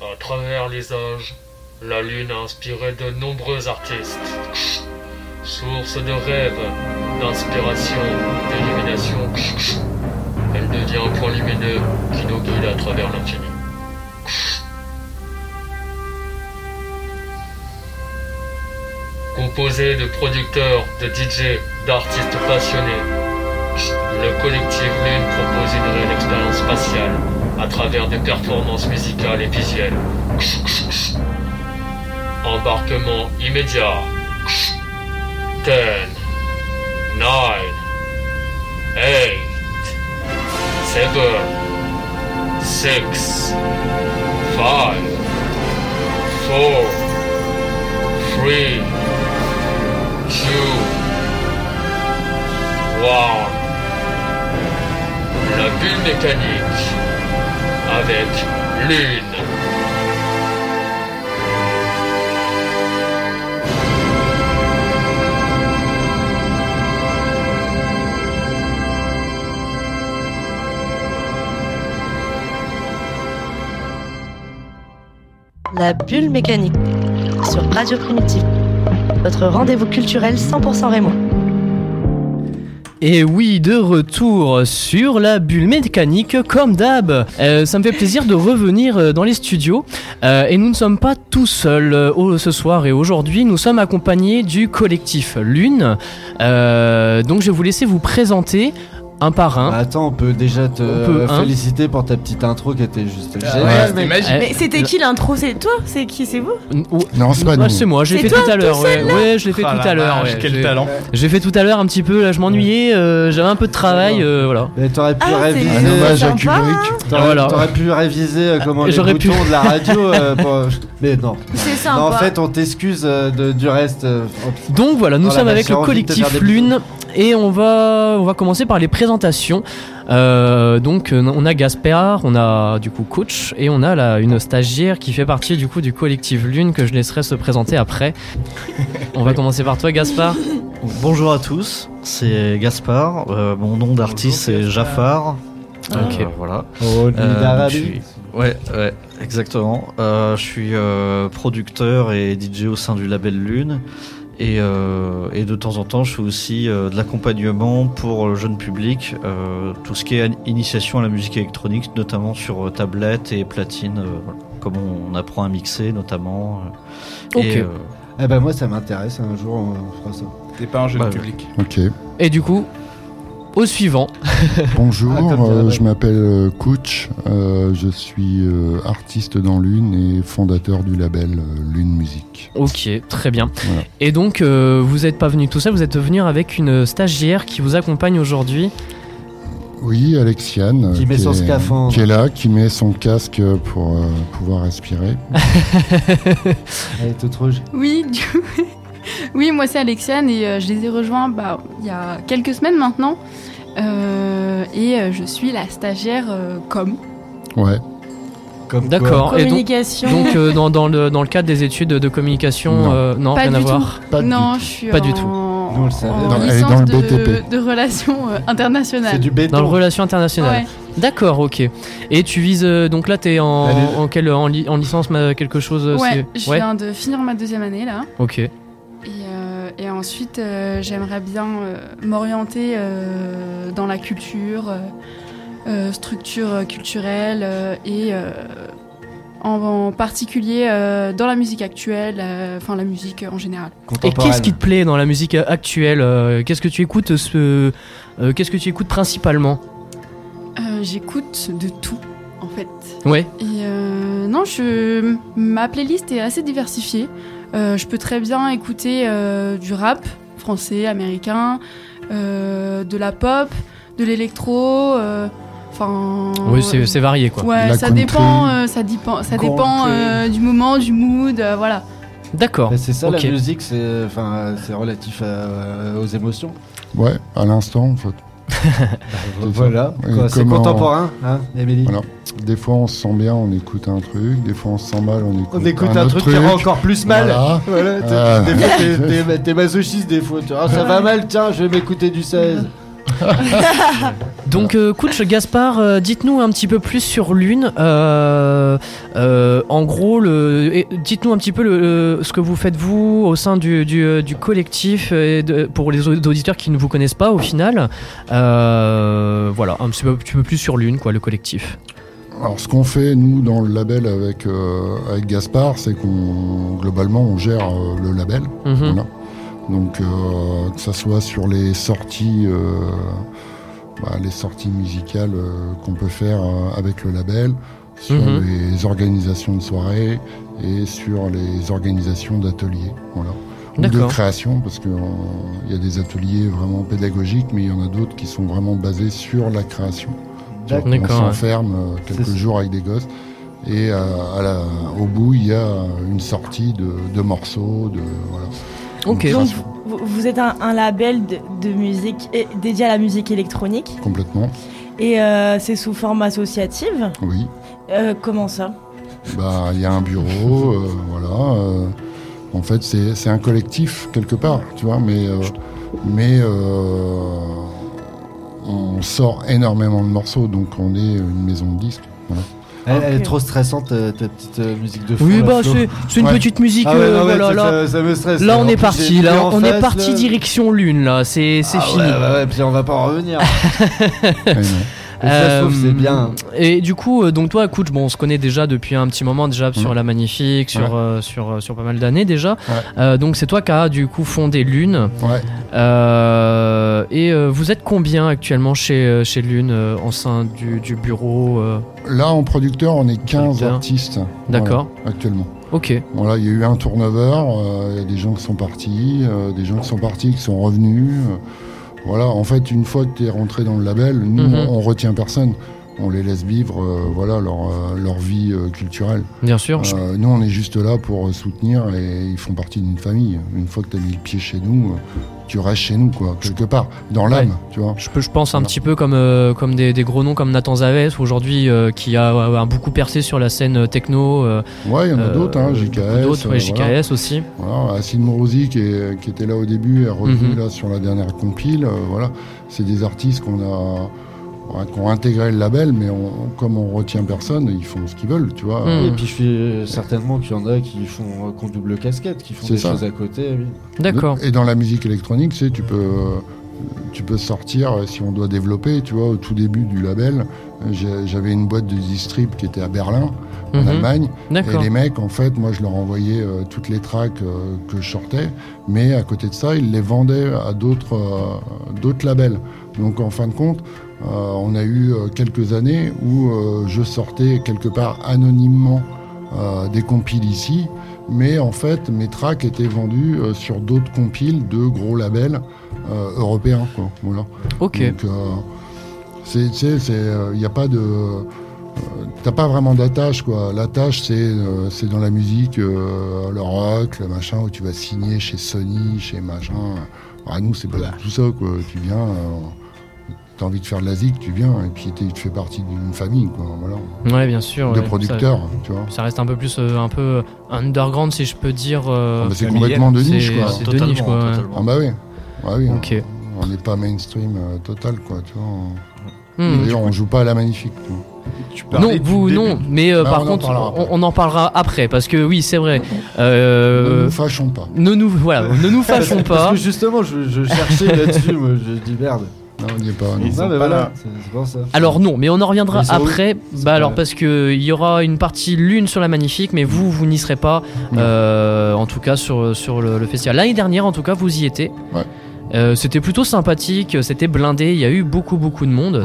À travers les âges, la Lune a inspiré de nombreux artistes. Source de rêves, d'inspiration, d'illumination, elle devient un point lumineux qui nous guide à travers l'infini. Composé de producteurs, de DJ, d'artistes passionnés, le collectif Lune propose une réelle expérience spatiale à travers des performances musicales et visuelles. Embarquement immédiat. 10, 9, 8, 7, 6, 5, 4, 3, 2, 1. La bulle mécanique avec Lune. La bulle mécanique sur Radio Primitive. Votre rendez-vous culturel 100% rémois. Et oui, de retour sur la bulle mécanique comme d'hab. Ça me fait plaisir de revenir dans les studios. Et nous ne sommes pas tout seuls ce soir et aujourd'hui. Nous sommes accompagnés du collectif Lune. Donc je vais vous laisser vous présenter un par un. Attends, on peut déjà te féliciter pour ta petite intro qui était juste géniale. Mais c'était qui l'intro? C'est toi? C'est qui? C'est vous? Non, c'est pas nous. C'est moi, je l'ai fait tout à l'heure. Ouais, je l'ai fait tout à l'heure. Quel talent. J'ai fait tout à l'heure un petit peu, là je m'ennuyais, j'avais un peu de travail, voilà. Mais t'aurais pu réviser. Un hommage à Kubrick. T'aurais pu réviser comment les boutons de la radio. Mais non. C'est sympa. Non, en fait, on t'excuse du reste. Donc voilà, nous sommes avec le collectif Lune. Et on va commencer par les présentations. Donc on a Gaspard, on a du coup coach et on a une stagiaire qui fait partie du coup du collectif Lune que je laisserai se présenter après. On va commencer par toi Gaspard. Bonjour à tous, c'est Gaspard. Mon nom d'artiste c'est Jafar. Ok. Voilà. Ouais, exactement. Je suis producteur et DJ au sein du label Lune. Et de temps en temps, je fais aussi de l'accompagnement pour le jeune public, tout ce qui est initiation à la musique électronique, notamment sur tablette et platine, comme on apprend à mixer notamment. Ok. Moi, ça m'intéresse, un jour on fera ça. T'es pas un jeune public. Ok. Et du coup, au suivant. Bonjour, je m'appelle Coach, je suis artiste dans Lune et fondateur du label Lune Musique. Ok, très bien. Voilà. Et donc, vous n'êtes pas venu tout seul, vous êtes venu avec une stagiaire qui vous accompagne aujourd'hui. Oui, Alexiane, qui met son scaphandre. Qui est là, qui met son casque pour pouvoir respirer. Elle est toute rouge. Oui, oui, moi c'est Alexiane et je les ai rejoints il y a quelques semaines maintenant. Et je suis la stagiaire com. Ouais. D'accord. Communication. Et donc dans le cadre des études de communication, non, pas rien à du voir. tout. Non, je suis pas du tout. Nous, on le savait. en Elle est dans licence le BTP. de relations internationales. C'est du béton. Dans le relation internationale. Ouais. D'accord, ok. Et tu vises donc là t'es en licence quelque chose. Ouais, je viens de finir ma deuxième année là. Ok. Et ensuite, j'aimerais bien m'orienter dans la culture, structure culturelle et en particulier dans la musique actuelle, la musique en général. Et qu'est-ce qui te plaît dans la musique actuelle? Qu'est-ce que tu écoutes qu'est-ce que tu écoutes principalement? J'écoute de tout en fait. Ouais. Et ma playlist est assez diversifiée. Je peux très bien écouter du rap français, américain, de la pop, de l'électro. Oui, c'est varié quoi. Ouais, ça dépend du moment, du mood, voilà. D'accord. Mais c'est ça okay. La musique, c'est relatif aux émotions. Ouais, à l'instant en fait. Voilà, c'est contemporain, hein, Émilie. Voilà. Des fois on se sent bien, on écoute un truc, des fois on se sent mal, on écoute un truc qui rend encore plus mal. Voilà. Des fois t'es masochiste, des fois ça va mal, tiens, je vais m'écouter du 16. Donc, coach Gaspard, dites-nous un petit peu plus sur Lune. En gros, dites-nous un petit peu ce que vous faites vous au sein du collectif pour les auditeurs qui ne vous connaissent pas au final. Voilà, un petit peu plus sur Lune, quoi, le collectif. Alors, ce qu'on fait, nous, dans le label avec Gaspard, c'est globalement, on gère le label. Voilà. Donc, que ça soit sur les sorties musicales qu'on peut faire avec le label, sur les organisations de soirées et sur les organisations d'ateliers. Voilà. Ou de création, parce qu'il y a des ateliers vraiment pédagogiques, mais il y en a d'autres qui sont vraiment basés sur la création. On s'enferme quelques jours avec des gosses et au bout il y a une sortie de morceaux, voilà. Okay. Donc vous êtes un label de musique dédié à la musique électronique. Complètement. Et c'est sous forme associative. Oui. Comment ça? Il y a un bureau, voilà. En fait c'est un collectif quelque part, tu vois, mais on sort énormément de morceaux, donc on est une maison de disques. Voilà. Elle est trop stressante, ta petite musique de fond. Oui, c'est une petite musique. Voilà, ça me stresse. Là, on est parti. On est parti direction Lune. Là, c'est fini. Ouais, puis on va pas en revenir. Ça se trouve, c'est bien. Et du coup, donc toi, coach, on se connaît déjà depuis un petit moment déjà sur La Magnifique, sur pas mal d'années déjà. Ouais. Donc c'est toi qui as du coup fondé Lune. Ouais. Et vous êtes combien actuellement chez Lune au sein du bureau Là, en producteur, on est 15 artistes. D'accord. Voilà, actuellement. Ok. Voilà, il y a eu un turnover. Il y a des gens qui sont partis, qui sont revenus. Voilà, en fait, une fois que tu es rentré dans le label, nous, on retient personne. On les laisse vivre leur vie culturelle. Bien sûr. Nous, on est juste là pour soutenir et ils font partie d'une famille. Une fois que tu as mis le pied chez nous, tu restes chez nous, quoi, quelque part, dans l'âme, tu vois. Je pense un petit peu comme des gros noms comme Nathan Zavès, aujourd'hui, qui a beaucoup percé sur la scène techno. Ouais, il y en a d'autres, JKS. D'autres, JKS aussi. Voilà, Acid Morosi, qui était là au début, est revenu là sur la dernière compile. Voilà, c'est des artistes qui ont intégré le label, mais comme on retient personne, ils font ce qu'ils veulent, tu vois. Et puis je suis certainement qu'il y en a qui ont double casquette, qui font des choses à côté. Oui. D'accord. Et dans la musique électronique, tu peux sortir, si on doit développer, tu vois, au tout début du label, j'avais une boîte de distrib qui était à Berlin, en Allemagne. D'accord. Et les mecs, en fait, moi je leur envoyais toutes les tracks que je sortais, mais à côté de ça, ils les vendaient à d'autres labels. Donc en fin de compte, on a eu quelques années où je sortais quelque part anonymement des compiles ici, mais en fait mes tracks étaient vendus sur d'autres compiles de gros labels européens, quoi. Voilà. Ok. Donc il y a pas de t'as pas vraiment d'attache, quoi. L'attache c'est dans la musique, le rock, le machin, où tu vas signer chez Sony, chez machin. Nous c'est pas tout ça, quoi. Tu viens, t'as envie de faire de la zik, tu viens, et puis tu fais partie d'une famille, quoi. Voilà. Ouais, bien sûr. De producteurs, tu vois. Ça reste un peu plus un peu underground, si je peux dire. C'est complètement de niche, quoi. C'est de niche, quoi. Ah bah oui. Ah oui. Ok. On n'est pas mainstream total, quoi, tu vois. D'ailleurs, on joue pas à La Magnifique, tu vois. Non, mais par contre, on en parlera après, parce que oui, c'est vrai. Ne nous fâchons pas. Ne nous fâchons pas. Parce que justement, je cherchais là-dessus, moi, je dis merde. Non, on n'y est pas. Non, mais voilà, c'est pour ça. Alors non, mais on en reviendra après. Parce que il y aura une partie Lune sur La Magnifique, mais vous n'y serez pas. En tout cas sur le festival. L'année dernière, en tout cas, vous y étiez. Ouais. C'était plutôt sympathique, c'était blindé. Il y a eu beaucoup de monde.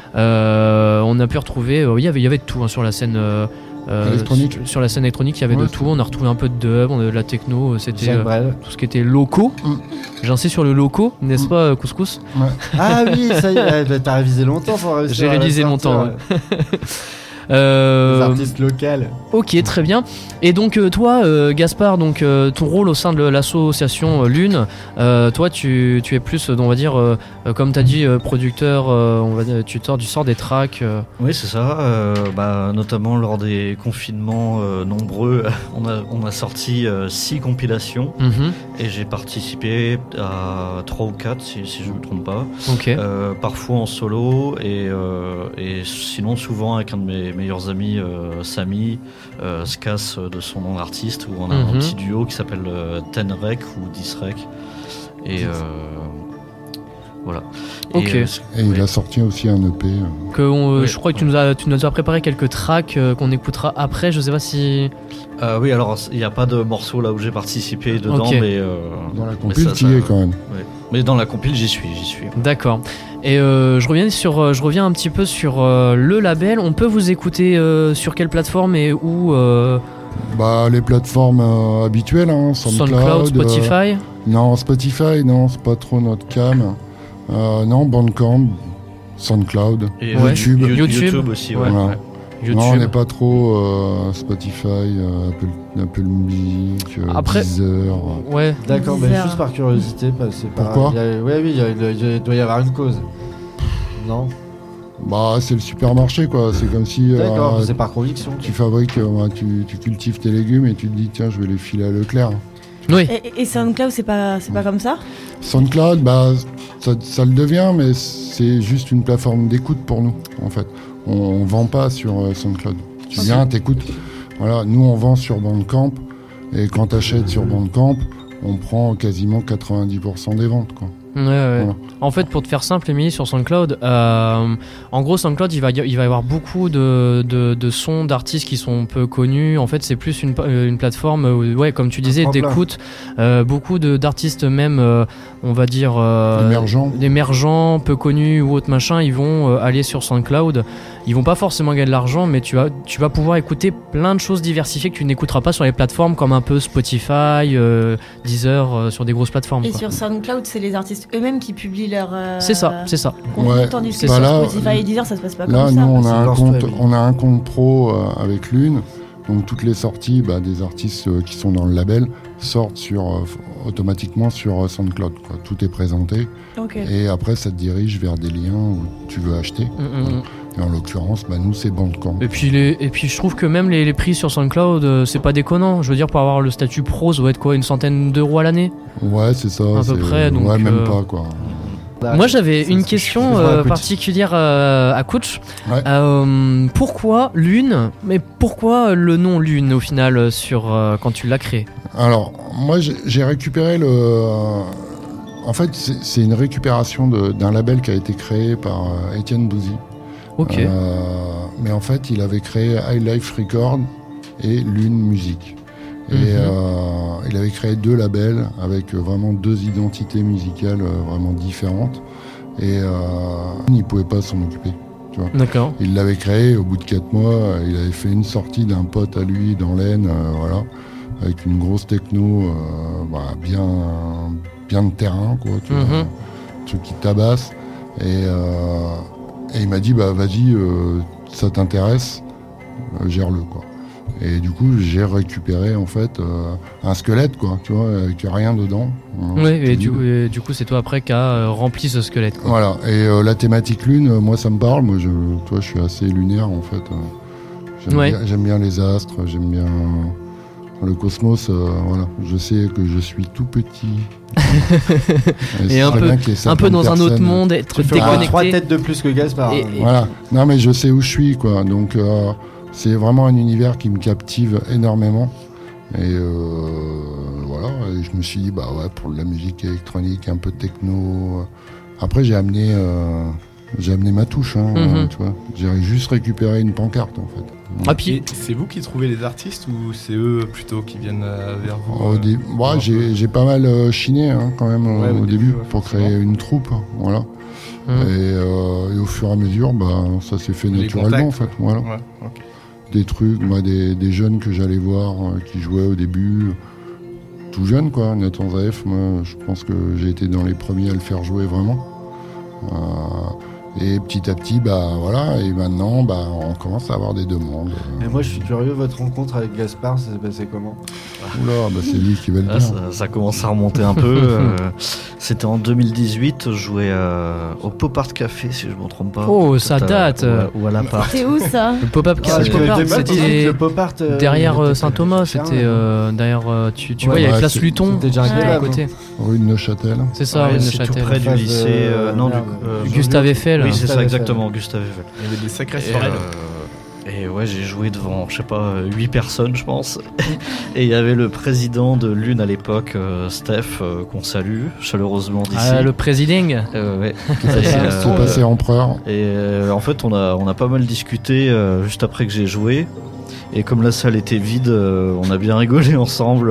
On a pu retrouver. Il y avait de tout, hein, sur la scène. Électronique. Sur la scène électronique, il y avait de tout. On a retrouvé un peu de dub, de la techno, c'était tout ce qui était locaux. J'insiste sur le locaux, n'est-ce pas, Couscous? Ah oui, ça y est, t'as révisé longtemps pour réussir. J'ai révisé longtemps. Les artistes locales. Ok, très bien. Et donc toi, Gaspard, donc ton rôle au sein de l'association Lune, toi tu es plus, on va dire, comme tu as dit, producteur, on va dire, tu sors des tracks. Oui, c'est ça. Notamment lors des confinements nombreux, on a sorti 6 compilations et j'ai participé à 3 ou 4 si je ne me trompe pas. Okay. Parfois en solo et sinon souvent avec un de mes meilleurs amis, Samy, Scass de son nom d'artiste, où on a un petit duo qui s'appelle Tenrec ou Disrec. Et voilà. Ok. Et il a sorti aussi un EP. Je crois que tu nous as préparé quelques tracks qu'on écoutera après. Je sais pas si. Oui, alors il n'y a pas de morceau là où j'ai participé dedans, mais dans la compile, tu y es quand même. Ouais. Mais dans la compile, j'y suis. D'accord. Et je reviens un petit peu sur le label. On peut vous écouter sur quelle plateforme et où Les plateformes habituelles, hein, SoundCloud, Spotify. Non, Spotify, non, c'est pas trop notre cam. Non, Bandcamp, SoundCloud, et YouTube aussi. Ouais. Voilà. Ouais. YouTube. Non, on n'est pas trop Spotify, Apple Music, Deezer. Ouais. D'accord, mais juste par curiosité, pourquoi il doit y avoir une cause. Non. C'est le supermarché, quoi. C'est comme si. D'accord, c'est par conviction. Tu fabriques, tu cultives tes légumes et tu te dis, tiens, je vais les filer à Leclerc. Oui. Et SoundCloud, c'est pas comme ça? SoundCloud, ça le devient, mais c'est juste une plateforme d'écoute pour nous, en fait. On vend pas sur SoundCloud. Tu viens, t'écoutes. Voilà, nous on vend sur Bandcamp, et quand t'achètes sur Bandcamp, on prend quasiment 90% des ventes, quoi. Ouais. Voilà. En fait, pour te faire simple, Émilie, sur SoundCloud, en gros, SoundCloud, il va y avoir beaucoup de sons d'artistes qui sont peu connus. En fait, c'est plus une plateforme, comme tu disais, d'écoute. Beaucoup d'artistes même, on va dire, émergents, peu connus ou autre machin, ils vont aller sur SoundCloud. Ils vont pas forcément gagner de l'argent, mais tu vas pouvoir écouter plein de choses diversifiées que tu n'écouteras pas sur les plateformes comme un peu Spotify, Deezer, sur des grosses plateformes. Et sur SoundCloud, c'est les artistes eux-mêmes qui publient leur. C'est ça. Ouais. Tandis que sur Spotify et Deezer, ça se passe pas comme ça. Là, nous, on a un compte pro avec Lune. Donc toutes les sorties des artistes qui sont dans le label sortent automatiquement sur SoundCloud, quoi. Tout est présenté. Okay. Et après, ça te dirige vers des liens où tu veux acheter. Et en l'occurrence, nous, c'est Bandcamp. Et puis je trouve que même les prix sur SoundCloud, c'est pas déconnant. Je veux dire, pour avoir le statut pro, ça doit être quoi, une centaine d'euros à l'année? Ouais, c'est ça. À peu près. Donc, même pas, quoi. Moi, j'avais une question particulière à Coach. Ouais. Pourquoi Lune? Mais pourquoi le nom Lune au final quand tu l'as créé? Alors, moi, j'ai récupéré en fait, c'est une récupération d'un label qui a été créé par Étienne Bouzy. Ok. Mais en fait, il avait créé High Life Record et Lune Musique. Et il avait créé 2 labels avec vraiment 2 identités musicales vraiment différentes. Et il ne pouvait pas s'en occuper. Tu vois. D'accord. Il l'avait créé, au bout de 4 mois, il avait fait une sortie d'un pote à lui dans l'Aisne, avec une grosse techno, bien de terrain, quoi, tu vois, un truc qui tabasse. Et il m'a dit, vas-y, ça t'intéresse, gère-le, quoi. Et du coup, j'ai récupéré en fait un squelette, quoi, tu vois, avec rien dedans. Oui, et du coup, c'est toi après qui a rempli ce squelette, quoi. Voilà. Et la thématique lune, moi, ça me parle. Moi, je suis assez lunaire en fait. J'aime bien les astres, j'aime bien le cosmos. Voilà. Je sais que je suis tout petit. Et un peu dans un autre monde, être déconnecté. 3 têtes de plus que Gaspard. Voilà. Non, mais je sais où je suis, quoi. Donc. C'est vraiment un univers qui me captive énormément. Et voilà, et je me suis dit, pour de la musique électronique, un peu de techno. Après, j'ai amené ma touche, tu vois. J'ai juste récupéré une pancarte, en fait. Ah, puis, c'est vous qui trouvez les artistes ou c'est eux plutôt qui viennent vers vous j'ai pas mal chiné, quand même, au début, pour créer une troupe, voilà. Et au fur et à mesure, ça s'est fait naturellement, en fait. Voilà. Ouais, okay. Des trucs, des jeunes que j'allais voir qui jouaient au début, tout jeunes, quoi. Nathan Zaef, moi, je pense que j'ai été dans les premiers à le faire jouer vraiment. Et petit à petit, voilà, et maintenant, on commence à avoir des demandes. Mais moi, je suis curieux, votre rencontre avec Gaspard, ça s'est passé comment ? Oula, c'est lui qui va le dire. Ça commence à remonter un peu. C'était en 2018, je jouais au Pop-Art Café, si je ne me trompe pas. Oh, ça date. Ou à l'appart. C'était où ça ? Le Pop-Up Café, c'était derrière Saint-Thomas, c'était derrière, tu vois, il y avait Place Luton, c'était déjà à côté. Rue de Neuchâtel. C'est ça, rue de Neuchâtel. Tout près du lycée, Gustave Eiffel. Oui, c'est ça, exactement, Gustave Eiffel. Il y avait des sacrées soirées. Et ouais, j'ai joué devant, je sais pas, 8 personnes, je pense. Et il y avait le président de Lune à l'époque, Steph, qu'on salue chaleureusement d'ici. Ah, le président. Ouais. C'est passé empereur. Et en fait, on a pas mal discuté juste après que j'ai joué. Et comme la salle était vide, on a bien rigolé ensemble.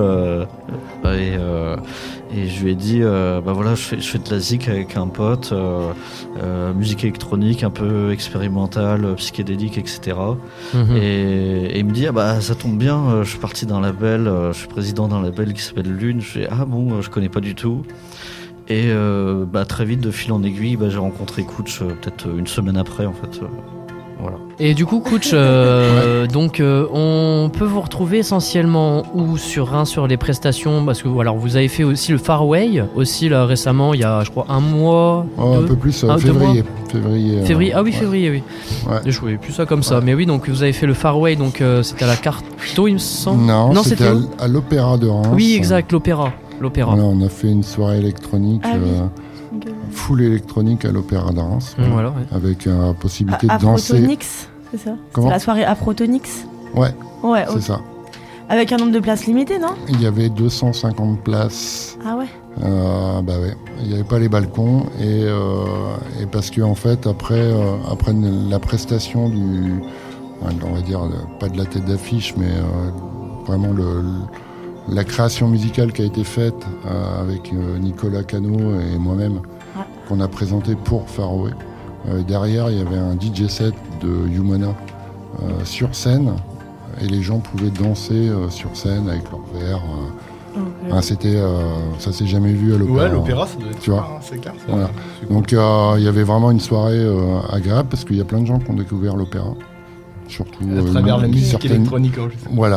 Et je lui ai dit, voilà, je fais de la zik avec un pote, musique électronique un peu expérimentale, psychédélique, etc. Et il me dit, ça tombe bien, je suis parti d'un label, je suis président d'un label qui s'appelle Lune. Je fais, je connais pas du tout. Et très vite, de fil en aiguille, j'ai rencontré Kutch peut-être une semaine après, en fait. Voilà. Et du coup, Kutch, donc on peut vous retrouver essentiellement sur les prestations, parce que alors vous avez fait aussi le Far Away, aussi là récemment, il y a je crois un mois. Un peu plus, février. Février, février, oui. Ouais. Je voyais plus ça comme ça, mais oui, donc vous avez fait le Far Away, donc c'était à la Carto, il me semble. Non, c'était à l'Opéra de Reims. Oui, exact, l'Opéra. Voilà, on a fait une soirée électronique. Full électronique à l'Opéra de Reims, avec la possibilité de danser. Afrotonix, c'est ça ? Comment ? C'est la soirée Afrotonix ? Ouais, c'est ça. Avec un nombre de places limité, non ? Il y avait 250 places. Ah ouais ? Ouais. Il n'y avait pas les balcons et parce que en fait après la prestation on va dire pas de la tête d'affiche, mais vraiment la création musicale qui a été faite avec Nicolas Cano et moi-même, qu'on a présenté pour Far Away. Derrière, il y avait un DJ set de Humana sur scène, et les gens pouvaient danser sur scène avec leurs verres. Ça s'est jamais vu à l'opéra. Ouais, l'opéra, ça doit être, tu vois, c'est clair. Voilà. Donc il y avait vraiment une soirée agréable, parce qu'il y a plein de gens qui ont découvert l'opéra, surtout à travers la musique électronique en plus. Voilà.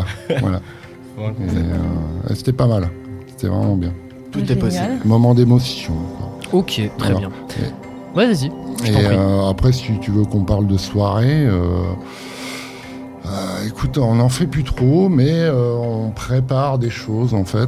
C'était pas mal, c'était vraiment bien. Tout est possible. Moment d'émotion. Ok, très bien. Vas-y. Et après, si tu veux qu'on parle de soirée, écoute, on n'en fait plus trop, mais on prépare des choses en fait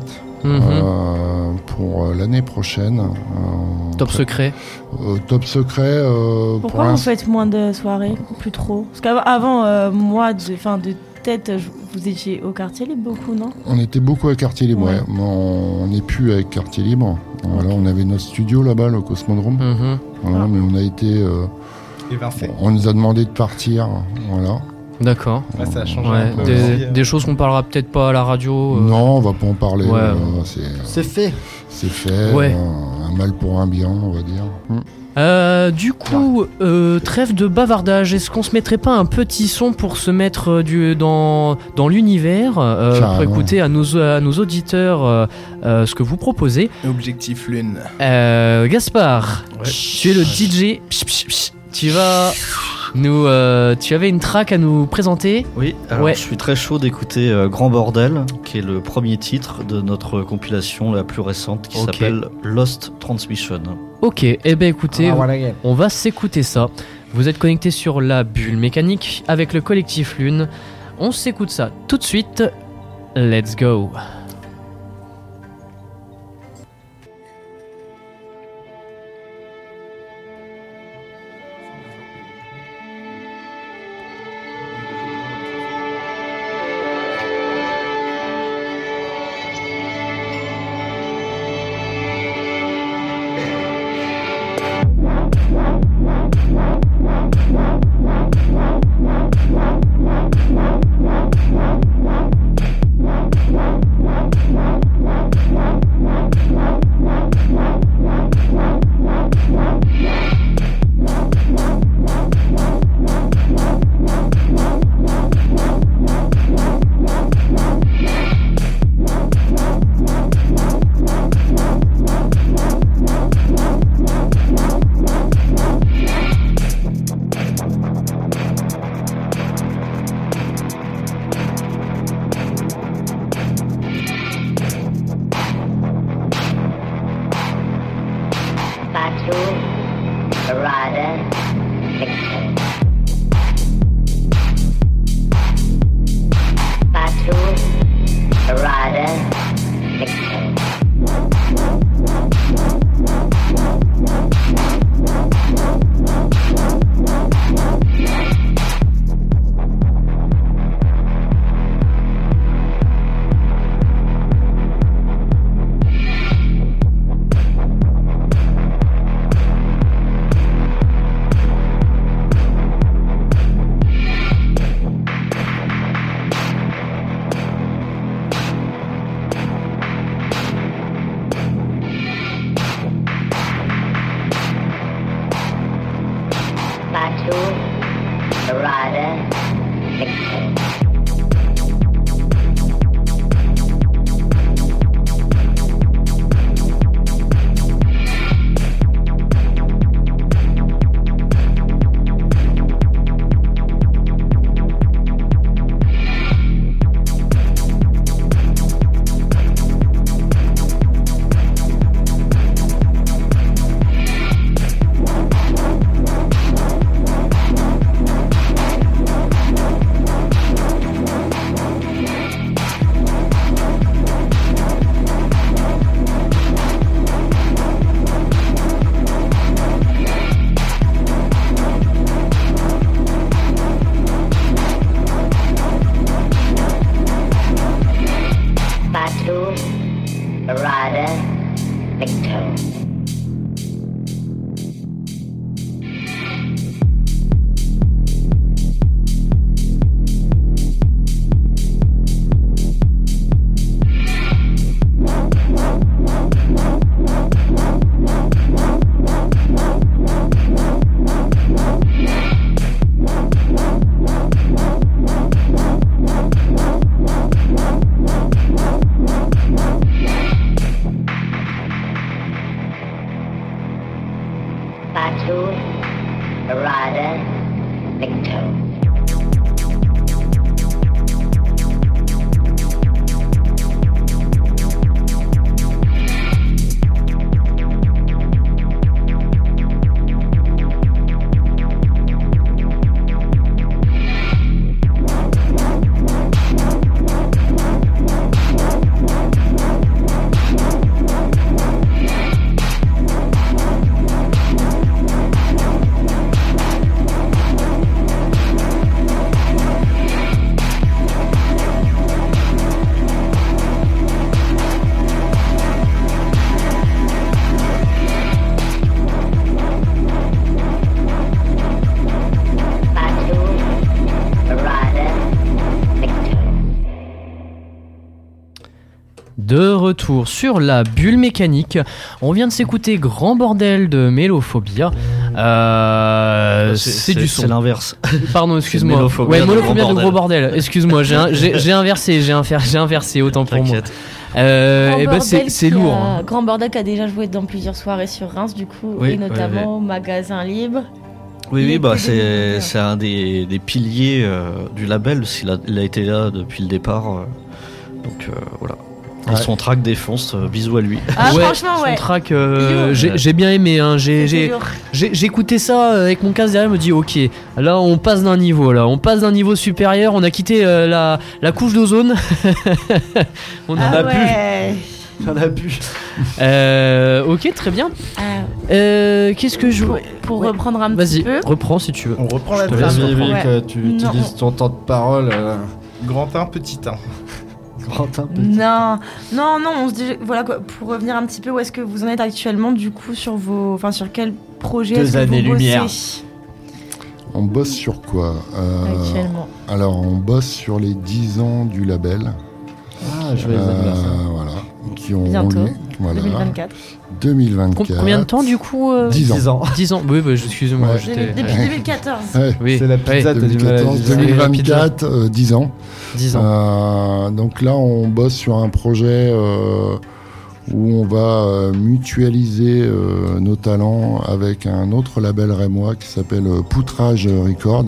pour l'année prochaine. Top secret. Top secret. Pourquoi vous faites moins de soirées ? Plus trop ? Parce qu'avant, moi, de tête, vous étiez au Quartier Libre beaucoup, non ? On était beaucoup à Quartier Libre, ouais. On n'est plus avec Quartier Libre. Voilà, on avait notre studio là-bas, le Cosmodrome. Voilà, mais on a été... on nous a demandé de partir, voilà. D'accord. Ça a changé un peu. Des choses qu'on parlera peut-être pas à la radio. Non, on va pas en parler. C'est fait. C'est fait. Un mal pour un bien, on va dire. Du coup, trêve de bavardage. Est-ce qu'on se mettrait pas un petit son pour se mettre dans l'univers, pour écouter à nos auditeurs ce que vous proposez. Objectif Lune. Gaspard, tu es le DJ. Tu vas tu avais une track à nous présenter. Oui, alors je suis très chaud d'écouter Grand Bordel, qui est le premier titre de notre compilation la plus récente, qui s'appelle Lost Transmission. Ok, écoutez, on va s'écouter ça. Vous êtes connectés sur la bulle mécanique avec le collectif Lune. On s'écoute ça tout de suite. Let's go. De retour sur la bulle mécanique, on vient de s'écouter Grand Bordel de Mélophobia. C'est du son. C'est l'inverse. Pardon, excuse-moi. Mélophobia de Gros Bordel. Excuse-moi, j'ai inversé, autant pour moi. C'est lourd. Grand Bordel qui a déjà joué dans plusieurs soirées sur Reims, du coup, oui, et notamment au Magasin Libre. Oui, c'est un des piliers du label. Il a été là depuis le départ. Donc voilà. Et son track défonce, bisous à lui. Ah, franchement, son track, j'ai bien aimé. Hein. J'ai écouté ça avec mon casque derrière, je me dis ok, là on passe d'un niveau supérieur, on a quitté la couche d'ozone. On en a pu. Ok, très bien. Qu'est-ce que je pour reprendre un petit peu. Vas-y, reprends si tu veux. On reprend la trame, que tu utilises ton temps de parole. Grand 1, petit 1. Non, on se dit, voilà quoi, pour revenir un petit peu, où est-ce que vous en êtes actuellement du coup sur quel projet est-ce que vous bossez ? On bosse sur quoi actuellement? Alors on bosse sur les 10 ans du label. Joyeux anniversaire. Voilà, qui ont bientôt, voilà, 2024. Combien de temps du coup 10 ans. 10 ans. Oui, excusez-moi. Depuis 2014. Oui. C'est la pizza 2024, 10 ans. 10 ans. Donc là, on bosse sur un projet où on va mutualiser nos talents avec un autre label rémois qui s'appelle Poutrage Record.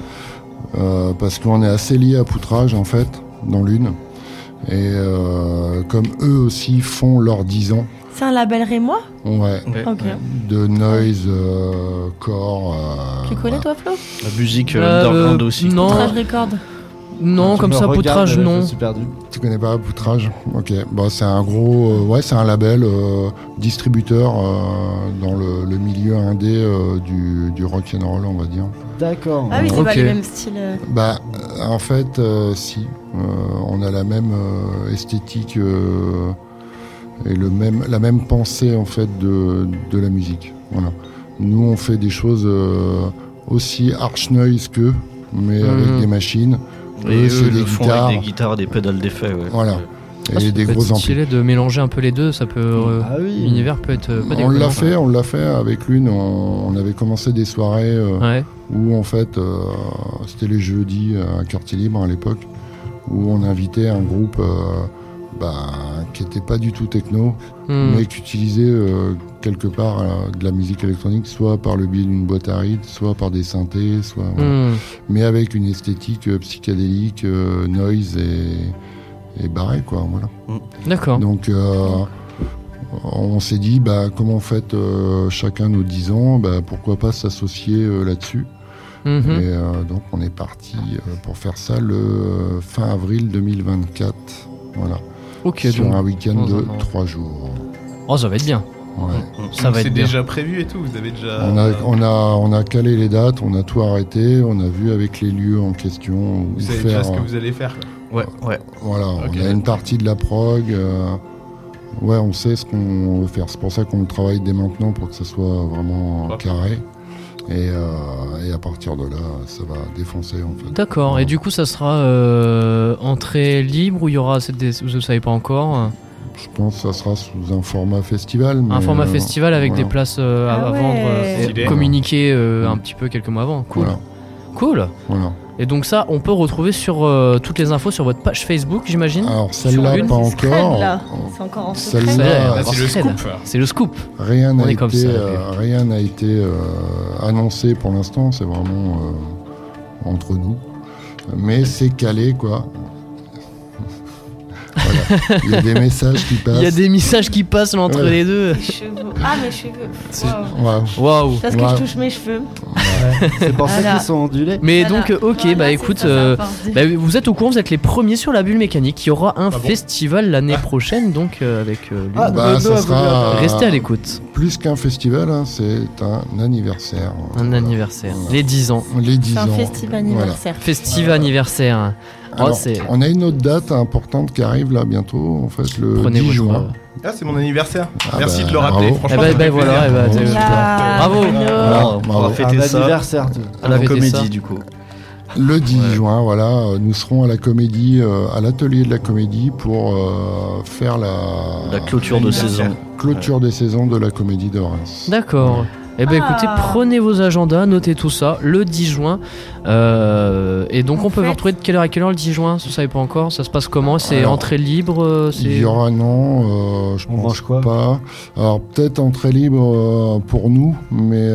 Parce qu'on est assez liés à Poutrage en fait, dans l'une. Et comme eux aussi font leurs 10 ans. C'est un label rémois ? Ouais. Okay. De noise, core. Tu connais toi Flo ? La musique underground aussi. Non. Poutrage Record. Non, comme ça, Poutrage, non. Je suis perdu. Tu connais pas Poutrage ? Ok. Bah, c'est un gros. c'est un label distributeur dans le milieu indé du rock'n'roll, on va dire. D'accord. Ah oui, c'est pas le même style. Bah, en fait, si. On a la même esthétique et la même pensée en fait de la musique. Voilà. Nous, on fait des choses aussi arch noise qu'eux, mais avec des machines. Et eux le font avec des guitares, des pédales d'effet. Ouais. Voilà. Et des gros amplis. C'est stylé de mélanger un peu les deux, ça peut. L'univers peut être. On l'a fait avec l'une. On avait commencé des soirées où en fait c'était les jeudis à Quartier Libre à l'époque, où on invitait un groupe qui n'était pas du tout techno, mais qui utilisait quelque part de la musique électronique, soit par le biais d'une boîte à rythme, soit par des synthés, mais avec une esthétique psychédélique, noise et barré, quoi, voilà. D'accord. Donc on s'est dit comment on fête chacun nos 10 ans, pourquoi pas s'associer là-dessus. Et donc on est parti pour faire ça le fin avril 2024, voilà. Sur un week-end de 3 jours. Oh, ça va être bien. Ouais. Ça va être déjà prévu et tout, vous avez déjà... On a calé les dates, on a tout arrêté, on a vu avec les lieux en question. Vous savez déjà ce que vous allez faire, quoi. Ouais. Voilà, on a une partie de la prog. On sait ce qu'on veut faire. C'est pour ça qu'on travaille dès maintenant pour que ça soit vraiment carré. Et à partir de là, ça va défoncer en fait. D'accord, et du coup ça sera entrée libre ou il y aura vous ne savez pas encore? Je pense que ça sera sous un format festival. Un format festival avec des places à vendre et communiquer un petit peu quelques mois avant. Cool. Cool. Voilà. Et donc ça, on peut retrouver sur toutes les infos sur votre page Facebook, j'imagine. Alors celle-là, pas encore. C'est encore en secret. Celle-là, c'est le scoop. C'est le scoop. Rien n'a été annoncé pour l'instant. C'est vraiment entre nous. Mais c'est calé, quoi. Voilà. Il y a des messages qui passent. Il y a des messages qui passent entre les deux. Mes cheveux. Ah, mes cheveux. Waouh. Parce que je touche mes cheveux. C'est pour ça qu'ils sont ondulés. Mais donc, écoute, vous êtes au courant, vous êtes les premiers sur la bulle mécanique. Il y aura un festival l'année prochaine, donc avec ça sera restez à l'écoute. Plus qu'un festival, c'est un anniversaire. Un anniversaire. Les 10 ans. C'est un festival anniversaire. Festival anniversaire. Alors, on a une autre date importante qui arrive là bientôt, en fait, le 10 juin. Ah, c'est mon anniversaire. Merci de le rappeler. Bravo. Franchement, bravo. On va fêter ça anniversaire à la comédie, du coup. Le 10 juin, voilà, nous serons à la comédie, à l'atelier de la comédie pour faire la clôture de saison. Clôture des saisons de la comédie de Reims. D'accord. Écoutez, prenez vos agendas, notez tout ça, le 10 juin. Et donc on peut vous retrouver de quelle heure à quelle heure le 10 juin? Vous savez pas encore? Ça se passe comment? C'est entrée libre? Il y aura je pense quoi pas. Alors peut-être entrée libre pour nous, mais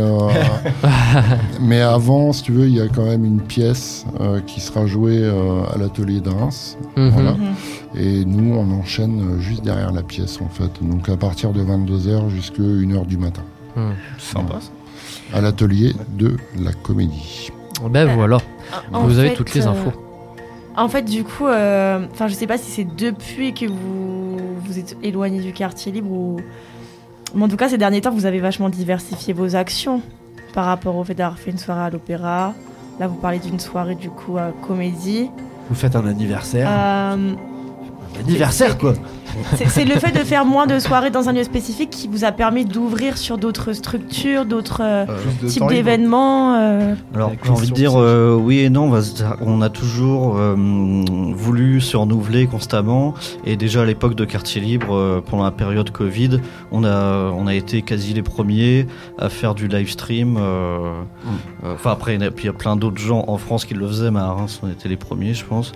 mais avant, si tu veux, il y a quand même une pièce qui sera jouée à l'atelier de Reims. Voilà. Et nous, on enchaîne juste derrière la pièce en fait. Donc à partir de 22h jusqu'à 1h du matin. Sympa ça. À l'atelier de la comédie. Voilà, vous avez toutes les infos. En fait, du coup, je sais pas si c'est depuis que vous êtes éloigné du quartier libre ou... Mais en tout cas, ces derniers temps, vous avez vachement diversifié vos actions par rapport au fait d'avoir fait une soirée à l'opéra. Là, vous parlez d'une soirée, du coup, à comédie. Vous faites un anniversaire. Anniversaire, quoi. C'est le fait de faire moins de soirées dans un lieu spécifique qui vous a permis d'ouvrir sur d'autres structures, d'autres types d'événements. Alors, j'ai envie de dire oui et non. On a toujours voulu se renouveler constamment. Et déjà à l'époque de Quartier Libre, pendant la période Covid, on a été quasi les premiers à faire du live stream. Après, il y a plein d'autres gens en France qui le faisaient, mais à Reims, on était les premiers, je pense.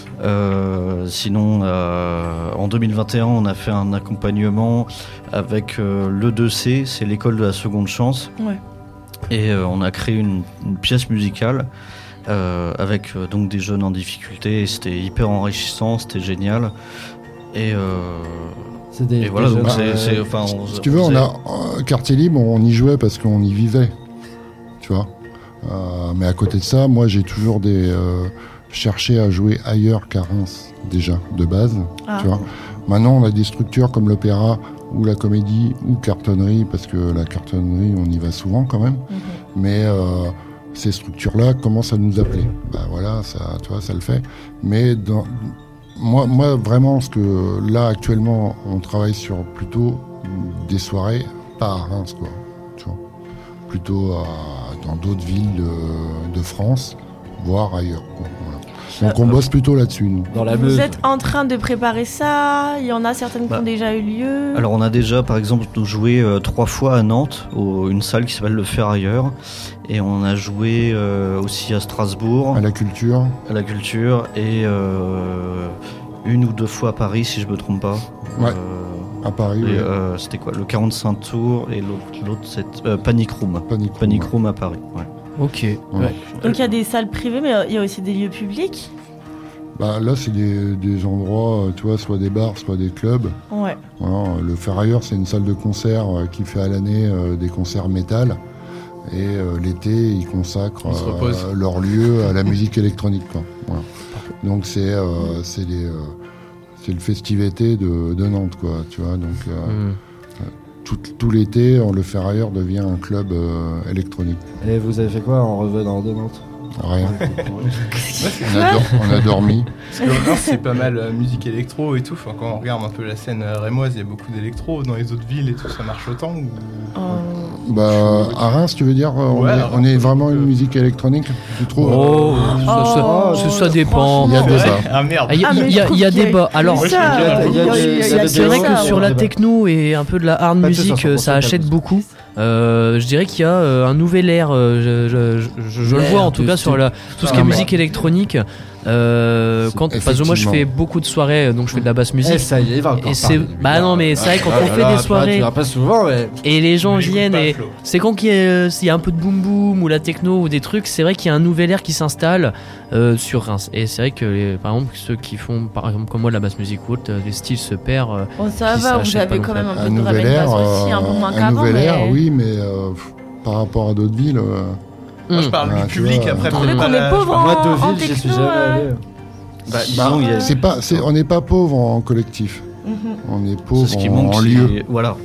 Sinon, en 2021, on a fait un accompagnement avec l'E2C, c'est l'école de la seconde chance. Ouais. Et on a créé une pièce musicale avec donc des jeunes en difficulté. Et c'était hyper enrichissant, c'était génial. Et voilà, donc si tu veux, on a Quartier Libre, on y jouait parce qu'on y vivait, tu vois. Mais à côté de ça, moi j'ai toujours cherché à jouer ailleurs qu'à Reims, déjà, de base, tu vois. Maintenant, on a des structures comme l'opéra ou la comédie ou cartonnerie, parce que la cartonnerie, on y va souvent quand même. Mais ces structures-là commencent à nous appeler. Voilà, ça, tu vois, ça le fait. Mais moi, vraiment, parce que là, actuellement, on travaille sur plutôt des soirées, pas à Reims, quoi. Tu vois. Plutôt dans d'autres villes de France, voire ailleurs, quoi. Voilà. Donc on bosse plutôt là-dessus, nous. Vous êtes en train de préparer ça? Il y en a certaines qui ont déjà eu lieu? Alors on a déjà par exemple joué 3 fois à Nantes, une salle qui s'appelle le Ferrailleur, et on a joué aussi à Strasbourg. À la Culture. Et 1 ou 2 fois à Paris si je me trompe pas. Ouais. À Paris. Et, c'était quoi? Le 45 tours et l'autre c'est Panic Room. Panic Room à Paris. Ouais. Ok. Ouais. Donc il y a des salles privées, mais il y a aussi des lieux publics? Bah là c'est des endroits, tu vois, soit des bars, soit des clubs. Ouais. Voilà, le Ferrailleur c'est une salle de concert qui fait à l'année des concerts métal. Et l'été ils consacrent leur lieu à la musique électronique, quoi. Voilà. Donc c'est le Festivété de Nantes, quoi, tu vois. Donc tout l'été, le Ferrailleur devient un club électronique. Et vous avez fait quoi en revenant de Nantes? Rien. On a dormi. Parce que Reims, c'est pas mal musique électro et tout. Enfin, quand on regarde un peu la scène rémoise, il y a beaucoup d'électro. Dans les autres villes et tout, ça marche autant ou... Bah, à Reims, tu veux dire, on est vraiment une musique électronique, tu trouves? Ça dépend. Il y a débat. Ah merde. Il y a débat. Alors, c'est vrai que sur la techno et un peu de la hard music, ça achète beaucoup. Je dirais qu'il y a un nouvel air. Je le vois en tout cas sur tout ce qui est musique électronique. Parce que moi je fais beaucoup de soirées, donc je fais de la basse musique. Ça y est, il va encore parler. Non, mais c'est vrai quand on fait des soirées, tu vas pas souvent, mais... et les gens viennent, et c'est quand il y a un peu de boom boom ou la techno ou des trucs, c'est vrai qu'il y a un nouvel air qui s'installe sur Reims. Et c'est vrai que par exemple ceux qui font par exemple comme moi de la basse musique haute, les styles se perdent. Bon, ça va, vous avez quand même un peu de nouvel air aussi, un peu moins qu'avant. Un nouvel air, oui, mais par rapport à d'autres villes. Moi je parle du public, après peut-être qu'on est pauvre en j'y suis techno. jamais allé. On n'est pas pauvre en collectif. On est pauvre en lieu. Voilà.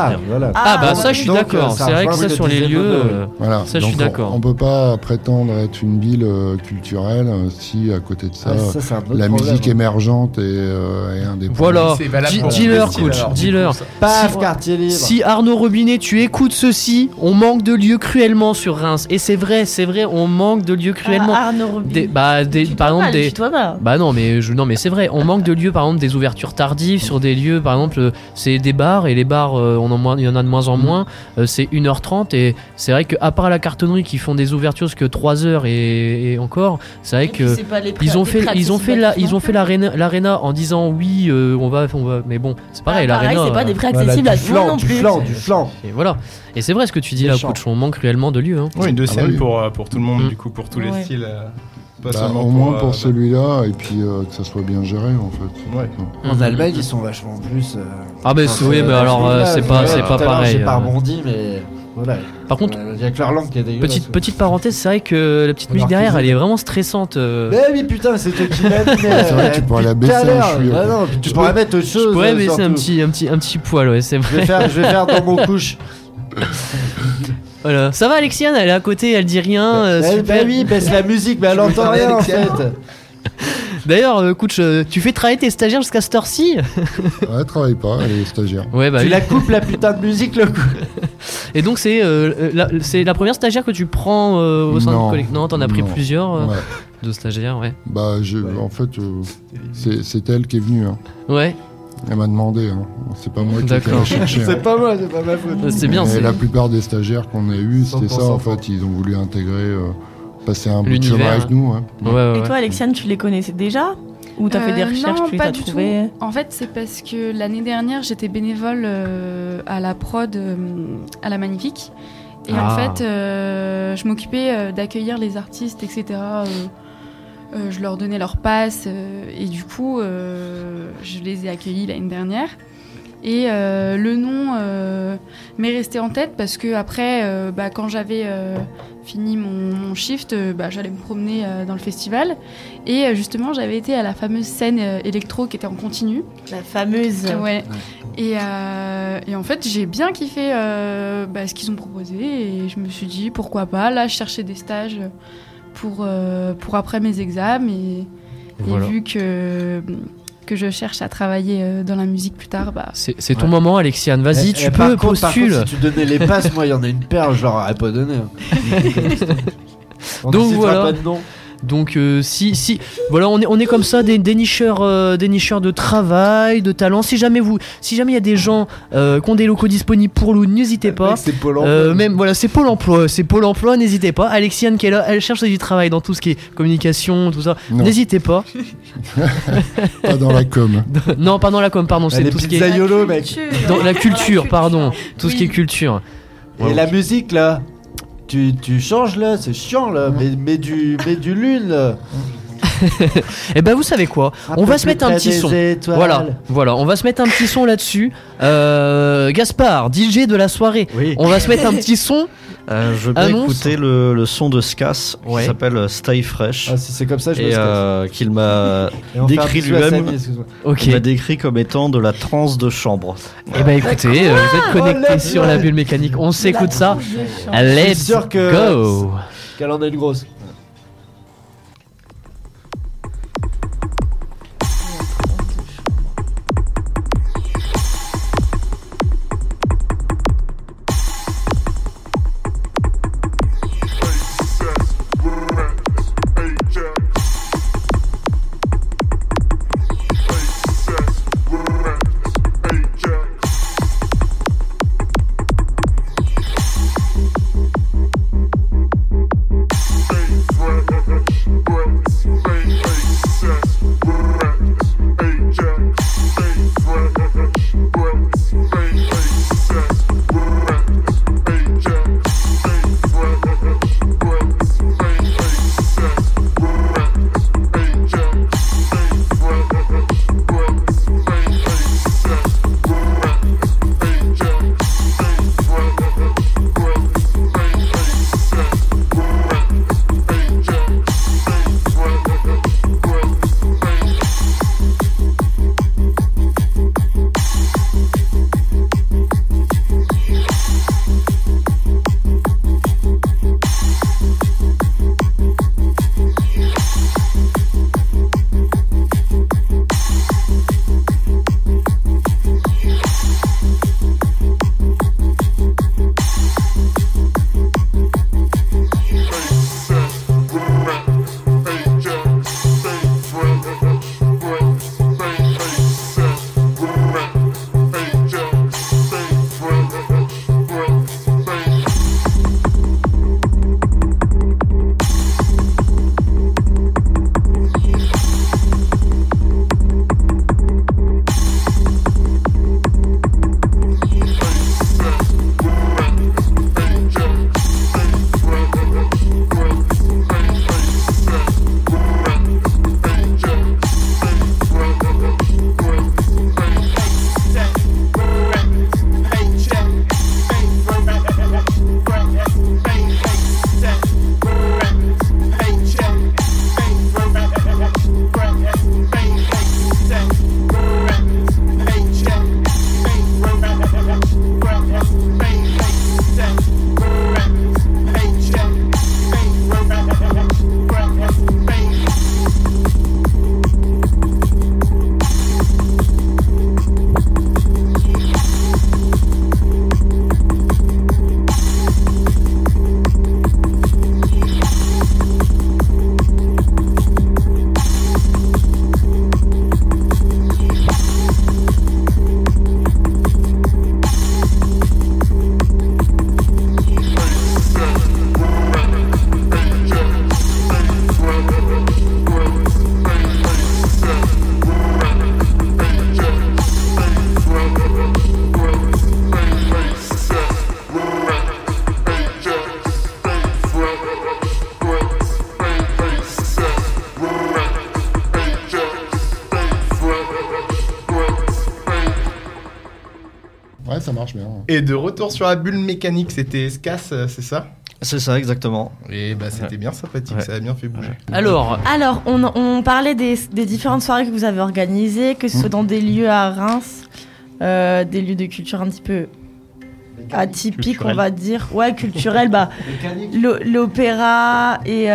Ça je suis d'accord. C'est vrai que ça sur les lieux, voilà. Ça je suis d'accord. On peut pas prétendre être une ville culturelle si à côté de ça, la musique émergente est indépendante. Voilà. Dis-leur, coach. Dis-leur. Paf, quartier libre. Si Arnaud Robinet, tu écoutes ceci, on manque de lieux cruellement sur Reims. Et c'est vrai, on manque de lieux cruellement. Arnaud Robinet. Par exemple non mais c'est vrai, on manque de lieux, par exemple des ouvertures tardives sur des lieux, par exemple c'est des bars, et les bars il y en a de moins en moins, c'est 1h30, et c'est vrai qu'à part la cartonnerie qui font des ouvertures jusque 3h et encore, c'est vrai que ils ont fait l'aréna en disant oui on va, mais bon c'est pareil, l'aréna c'est pas des prix accessibles à tout le monde non plus. Du flanc. Et voilà, et c'est vrai ce que tu dis là, coach, on manque cruellement de lieux, hein. Oui, de scènes pour tout le monde, du coup, pour tous les styles. Au moins pour celui-là, et puis que ça soit bien géré en fait. Ouais. En Allemagne, ils sont vachement plus. Oui, mais alors c'est pas pareil. J'ai pas rebondi, mais voilà. Par contre, il y a que leur langue qui est dégueulasse. Petite parenthèse, c'est vrai que la petite musique derrière, elle est vraiment stressante. Mais oui, putain, c'est toi qui m'as dit. C'est vrai, tu pourrais la baisser. Tu pourrais mettre autre chose. Je pourrais baisser un petit poil, ouais, c'est vrai. Je vais faire dans mon couche. Voilà. Ça va, Alexiane, elle est à côté, elle dit rien. Super. Oui, baisse la musique, mais elle entend rien en fait. D'ailleurs, coach, tu fais travailler tes stagiaires jusqu'à cette heure-ci? Ouais, elle travaille pas, elle est stagiaire. Ouais, tu la coupes la putain de musique, le coup. Et donc, c'est la première stagiaire que tu prends au sein de collectif? Non, t'en as pris plusieurs de stagiaires, ouais. Bah, en fait, c'est elle qui est venue. Hein. Ouais. Elle m'a demandé, hein. C'est pas moi qui l'ai cherché. C'est pas moi, c'est pas ma faute. C'est bien. La plupart des stagiaires qu'on a eus, c'était ça en fait. Ils ont voulu intégrer, passer un bout de chemin avec nous. Hein. Ouais. Et toi, Alexiane, tu les connaissais déjà? Ou t'as fait des recherches, non, tu les pas as du trouvées? tout. En fait, c'est parce que l'année dernière, j'étais bénévole à la prod à la Magnifique. Et en fait, je m'occupais d'accueillir les artistes, etc. Je leur donnais leur passe et du coup, je les ai accueillis l'année dernière. Et le nom m'est resté en tête parce que après, quand j'avais fini mon shift, j'allais me promener dans le festival. Et justement, j'avais été à la fameuse scène électro qui était en continu. La fameuse. Ouais. Et en fait, j'ai bien kiffé ce qu'ils ont proposé et je me suis dit pourquoi pas. Là, je cherchais des stages pour après mes examens et vu que je cherche à travailler dans la musique plus tard, c'est ton moment, Alexiane, vas-y, tu peux postuler. Si tu donnais les passes, moi il y en a une paire, je leur aurais pas donné. Donc voilà. Donc si voilà, on est comme ça des nicheurs de travail, de talent. Si jamais il y a des gens qui ont des locaux disponibles pour nous, n'hésitez pas. C'est Pôle emploi. Même voilà, c'est Pôle emploi, n'hésitez pas. Alexiane qui est là, elle cherche du travail dans tout ce qui est communication, tout ça. Non. N'hésitez pas. Pas dans la com. Non, pas dans la com, pardon, c'est tout ce qui est YOLO, mec. Dans la culture, pardon, tout ce qui est culture. Et la musique là, tu changes là, c'est chiant là, mets du lune là. Et ben vous savez quoi, on va se mettre un petit son. Voilà, on va se mettre un petit son là-dessus. Gaspard, DJ de la soirée. Oui. On va se mettre un petit son. Je vais écouter le son de Skas qui s'appelle Stay Fresh. Ah, si c'est comme ça, je et qu'il m'a décrit lui-même. Il m'a décrit comme étant de la trance de chambre. Et ben écoutez, vous êtes connectés sur la bulle mécanique. On s'écoute ça. Let's go. Qu'elle en a une grosse. Ouais, ça marche bien. Et de retour sur la bulle mécanique, c'était Skas, c'est ça ? C'est ça, exactement. Et bah c'était bien sympathique, ça a bien fait bouger. Alors on parlait des différentes soirées que vous avez organisées, que ce soit dans des lieux à Reims, des lieux de culture un petit peu atypiques, on va dire. Ouais, culturel, bah l'opéra et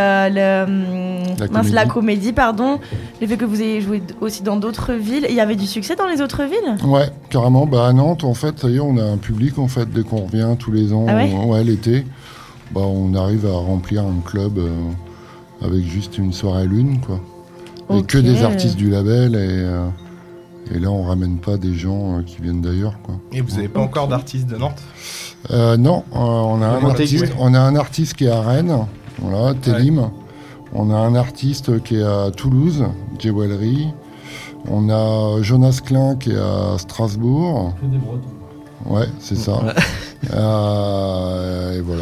la comédie, pardon. Le fait que vous ayez joué aussi dans d'autres villes. Il y avait du succès dans les autres villes ? Ouais, carrément. Bah à Nantes, en fait, ça y est, on a un public en fait dès qu'on revient tous les ans. Ah ouais, l'été. Bah, on arrive à remplir un club avec juste une soirée lune, quoi. Et Ok. que des artistes du label, et là on ramène pas des gens qui viennent d'ailleurs, quoi. Et vous avez pas encore d'artistes de Nantes? Non, on a un artiste qui est à Rennes, voilà, Télim. On a un artiste qui est à Toulouse, Jewelry. On a Jonas Klein qui est à Strasbourg. Que des Bretons. Ouais, c'est ça. Et voilà.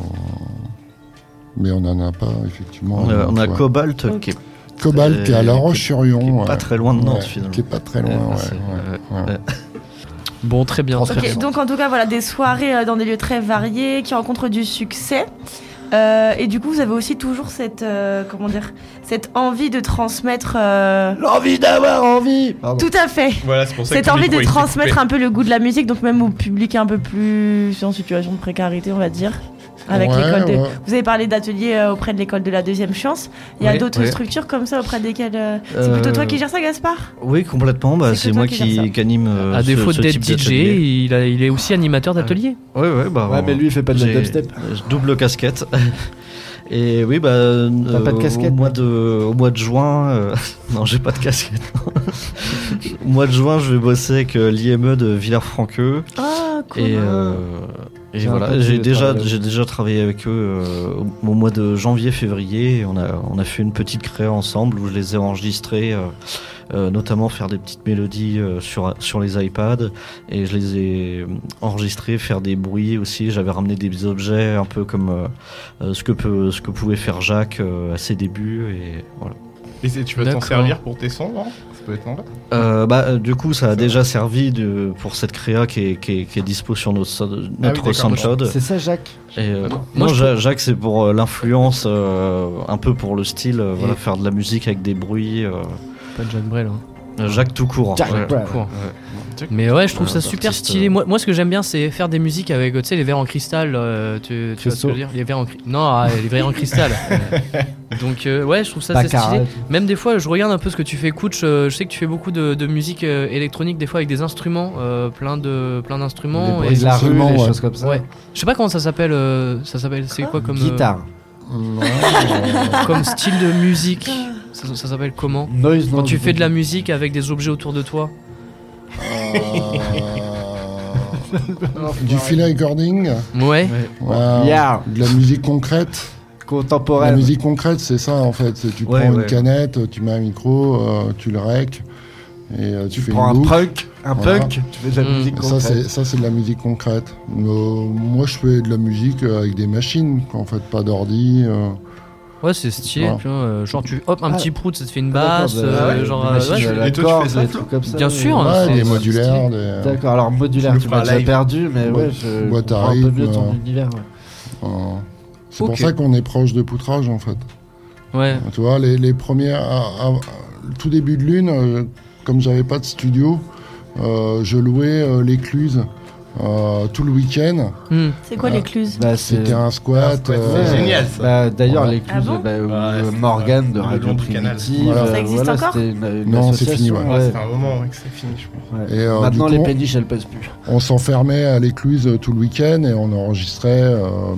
Mais on n'en a pas, effectivement. On a Cobalt Ok. qui est Cobalt qui est à La Roche-sur-Yon. pas très loin de Nantes, finalement. Qui est pas très loin, ouais. Bon, très bien. Très Ok, bien. donc en tout cas, voilà, des soirées dans des lieux très variés qui rencontrent du succès. Et du coup, vous avez aussi toujours cette, cette envie de transmettre. L'envie d'avoir envie. Pardon. Tout à fait. Voilà, c'est pour ça Cette que le envie micro de est transmettre coupé. un peu le goût de la musique, donc même au public un peu plus en situation de précarité, on va dire. Avec Ouais, l'école de... ouais. Vous avez parlé d'ateliers auprès de l'école de la deuxième chance. Il y a Ouais, d'autres ouais. structures comme ça auprès desquelles. C'est plutôt toi qui gères ça, Gaspard? Oui, complètement. Bah, C'est c'est que moi toi qui gères ça. qui anime. À défaut ce d'être type DJ, d'atelier. il est aussi animateur d'atelier. Ouais, bah. Ouais, mais lui, il fait pas de la j'ai dubstep. double casquette. Et oui, bah. T'as pas de casquette? Au mois de juin. Non, j'ai pas de casquette. Au mois de juin, je vais bosser avec l'IME de Villers-Franqueux. Ah, cool. Et J'ai un voilà, pote j'ai qui travaille déjà travaillé avec eux au mois de janvier-février. On a fait une petite créa ensemble où je les ai enregistrés, notamment faire des petites mélodies sur les iPads. Et je les ai enregistrés, faire des bruits aussi. J'avais ramené des objets un peu comme ce que pouvait faire Jacques à ses débuts. Et voilà. Et tu vas t'en D'accord. servir pour tes sons, non? Ça peut être sympa. Du coup, ça a déjà servi pour cette créa qui est dispo sur notre d'accord. SoundCloud. C'est ça, Jacques? Et, Moi, non, je Jacques, c'est pour l'influence, un peu pour le style, voilà, faire de la musique avec des bruits. Pas de Jacques Brel. Jacques tout court. Jacques ouais. Brel. Court. Mais ouais, je trouve ça Un super artiste, stylé. Moi, ce que j'aime bien, c'est faire des musiques avec, tu sais, les verres en cristal. Tu vois ce que je veux dire? Les verres en Non, les verres en cristal. Donc, ouais, je trouve ça c'est Baccarat stylé. et tout. Même des fois, je regarde un peu ce que tu fais, Kutch. Je sais que tu fais beaucoup de musique électronique, des fois avec des instruments, plein d'instruments. Les et- bruits de la rue, Essentiellement, les ouais. choses comme ça. Ouais. Je sais pas comment ça s'appelle. C'est quoi comme Guitare. comme style de musique? Ça s'appelle comment? Noise. Quand tu fais de la musique avec des objets autour de toi. Du feel recording, Ouais. Yeah. de la musique concrète. La Contemporaine. musique concrète, c'est ça en fait. Tu Ouais, prends une ouais. canette, tu mets un micro, tu le rec, et tu fais Prends une un boucle. punk. Un Voilà. punk. Tu fais de la musique Ça concrète. c'est de la musique concrète. Moi je fais de la musique avec des machines, en fait, pas d'ordi. Ouais, c'est stylé. Ouais. Tu vois, genre, un Ah. petit prout, ça te fait une D'accord, basse. genre, des machines ouais, à je- la Et toi, tu corde, fais ça, des Flo? trucs comme ça. Bien sûr, Ouais, c'est- des c'est modulaires, D'accord, alors modulaire, Tu tu nous m'as feras déjà live. perdu, mais Boîte- ouais, je boîte à comprends un peu rythme, mieux ton univers. Ouais. c'est Ok. pour ça qu'on est proche de poutrage en fait. Ouais. Tu vois, les premières, le tout début de Lune, comme j'avais pas de studio, je louais l'écluse tout le week-end. C'est quoi l'écluse? Bah, C'était un squat. C'est génial, ça. Bah, d'ailleurs, Ouais. l'écluse, Ah bon Morgane de le Radio long du canal. Primitive. Voilà. Ça existe encore c'était une Non, c'est association, fini, ouais. Ouais, ça fait un moment que c'est fini, je pense. ouais. Et, Maintenant, du les coup, péniches, elles pèsent plus. On s'enfermait à l'écluse tout le week-end et on enregistrait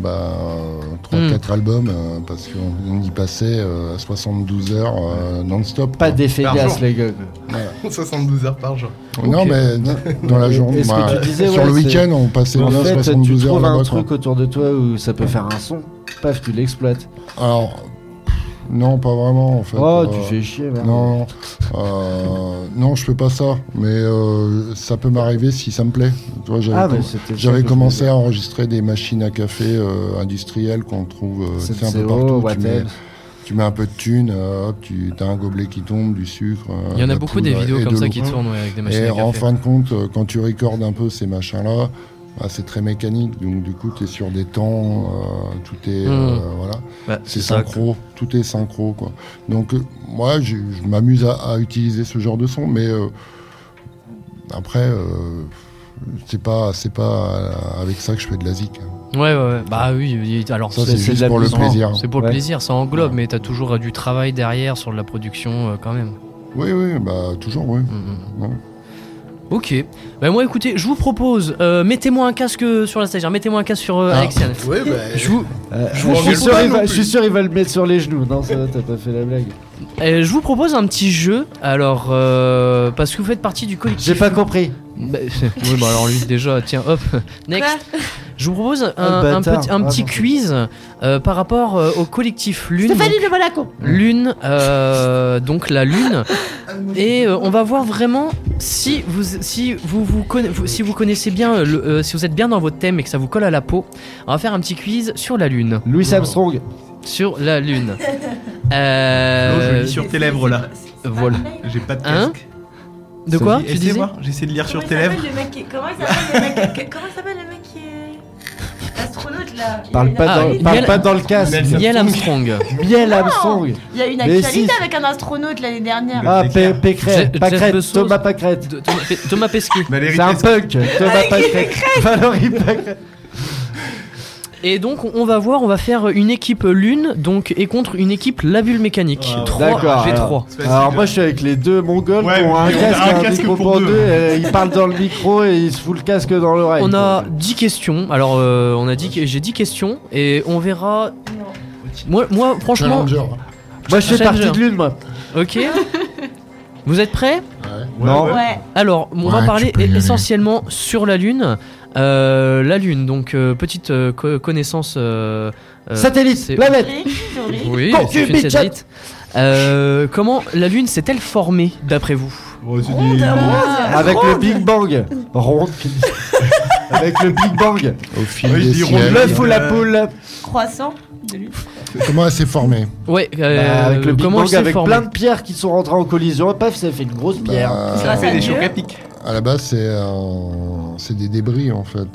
3-4 albums parce qu'on y passait 72 heures non-stop. Pas quoi. d'effet Par gaz, jour. les gars. 72 heures par jour. Non, mais dans la journée. Et ce que tu disais, sur ouais, le c'est- week-end, on passait En bien fait, tu 72 heures trouves un là-bas. truc autour de toi où ça peut faire un son, paf, tu l'exploites. Alors, non, pas vraiment en fait. Oh, tu fais chier, merde. Non, non, je fais pas ça. Mais ça peut m'arriver si ça me plaît. Tu vois, Ah, mais c'était ça j'avais que je commencé voulais à enregistrer des machines à café industrielles qu'on trouve tu sais, un peu CCO, partout. Wattel. Tu mets un peu de thune, hop, tu as un gobelet qui tombe, du sucre. Il y en de a la beaucoup des poudre vidéos et comme de ça l'eau. qui tournent ouais, avec des machines Et à café. en fin de compte, quand tu recordes un peu ces machins-là, c'est très mécanique. Donc du coup, tu es sur des temps, tout est... voilà. Bah, C'est ça. synchro, tout est synchro, quoi. Donc moi, je m'amuse à utiliser ce genre de son, mais après, c'est pas avec ça que je fais de la zik. Ouais. Bah oui, alors Ça, c'est c'est de juste la pour le musique. plaisir. c'est pour le Ouais. plaisir, ça englobe, mais t'as toujours du travail derrière sur de la production quand même. Oui, bah toujours, oui. Mm. Ouais. Ok. Bah moi écoutez, je vous propose, mettez-moi un casque sur la stagiaire, mettez-moi un casque sur Alexiane. Ouais, bah. Je suis sûr il va le mettre sur les genoux. Non, ça va, t'as pas fait la blague. Je vous propose un petit jeu, alors parce que vous faites partie du collectif. J'ai pas compris. Oui, bah alors lui déjà, tiens, hop, next. Je vous propose un petit quiz par rapport au collectif Lune. Stéphanie de Monaco. Lune, donc la Lune, et on va voir vraiment si vous connaissez bien, si vous êtes bien dans votre thème et que ça vous colle à la peau. On va faire un petit quiz sur la Lune. Louis Armstrong. Sur la Lune. Je lis sur tes lèvres là. Voilà. J'ai pas de casque. De quoi tu disais? J'essaie de lire sur tes lèvres. Comment il s'appelle le mec qui est l'astronaute là? Parle pas dans le casque. Neil Armstrong. Neil Armstrong. Il y a une actualité avec un astronaute l'année dernière. Ah, Pécresse. Thomas Pâquerette. Thomas Pesquet. C'est un punk. Thomas Pâquerette. Valérie Pâquerette. Et donc on va faire une équipe Lune donc et contre une équipe La Bulle Mécanique. 3v3. Alors moi je suis avec les deux mongols qui ont un casque micro pour deux. Ils parlent dans le micro et ils se foutent le casque dans l'oreille. On a 10 questions. Alors j'ai 10 questions et on verra. Moi franchement. Moi je fais partie de Lune moi. Ok. Vous êtes prêts? Non. Ouais. Alors on va parler essentiellement sur la Lune. La Lune, donc petite connaissance. Satellite, planète. Oui, c'est une satellite. Comment la Lune s'est-elle formée d'après vous? Avec le Big Bang. Ronde. Avec le Big Bang. Au fil des siècles. L'œuf ou la poule. Croissant de Lune. Comment elle s'est formée? Ouais, avec le Big comment Bang, avec plein de pierres qui sont rentrées en collision. Paf, ça fait une grosse pierre. Ça fait des chocs à pic. À la base, c'est des débris en fait.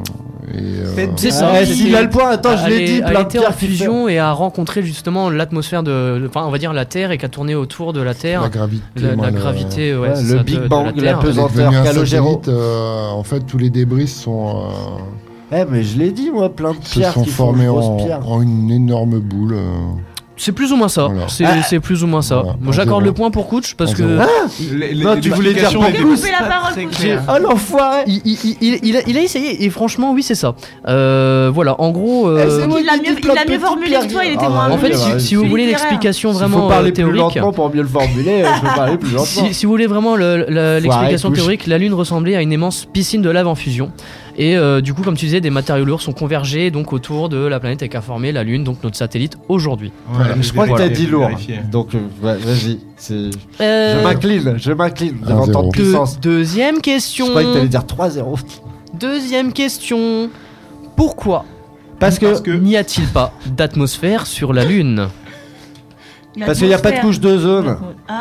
C'est ça. S'il a le point, attends, je l'ai dit, plein de pierres en fusion et a rencontré justement l'atmosphère on va dire la Terre et qui a tourné autour de la Terre. La gravité. La gravité, ouais. Le Big Bang, la pesanteur, Calogero. En fait, tous les débris sont. Mais je l'ai dit, moi, plein de pierres se sont formées en une énorme boule. C'est plus ou moins ça. Voilà. C'est plus ou moins ça. Voilà. Bon, j'accorde le point pour Couch parce que. Non, tu voulais dire pour Couch. Oh l'enfoiré. Il a essayé et franchement, oui, c'est ça. Voilà, en gros. Il a mieux formulé que toi, il était moins. En fait, si vous voulez l'explication vraiment théorique. Plus lentement pour mieux le formuler, je peux parler plus lentement. Si vous voulez vraiment l'explication théorique, la Lune ressemblait à une immense piscine de lave en fusion. Et du coup, comme tu disais, des matériaux lourds sont convergés donc autour de la planète et qu'a formé la Lune, donc notre satellite aujourd'hui. Ouais, je crois que t'as dit lourd. Donc vas-y, je m'incline devant tant de puissance. Deuxième question. Je croyais que t'allais dire 3-0. Deuxième question. Pourquoi Parce que n'y a-t-il pas d'atmosphère sur la Lune? Parce qu'il n'y a pas de couche d'ozone.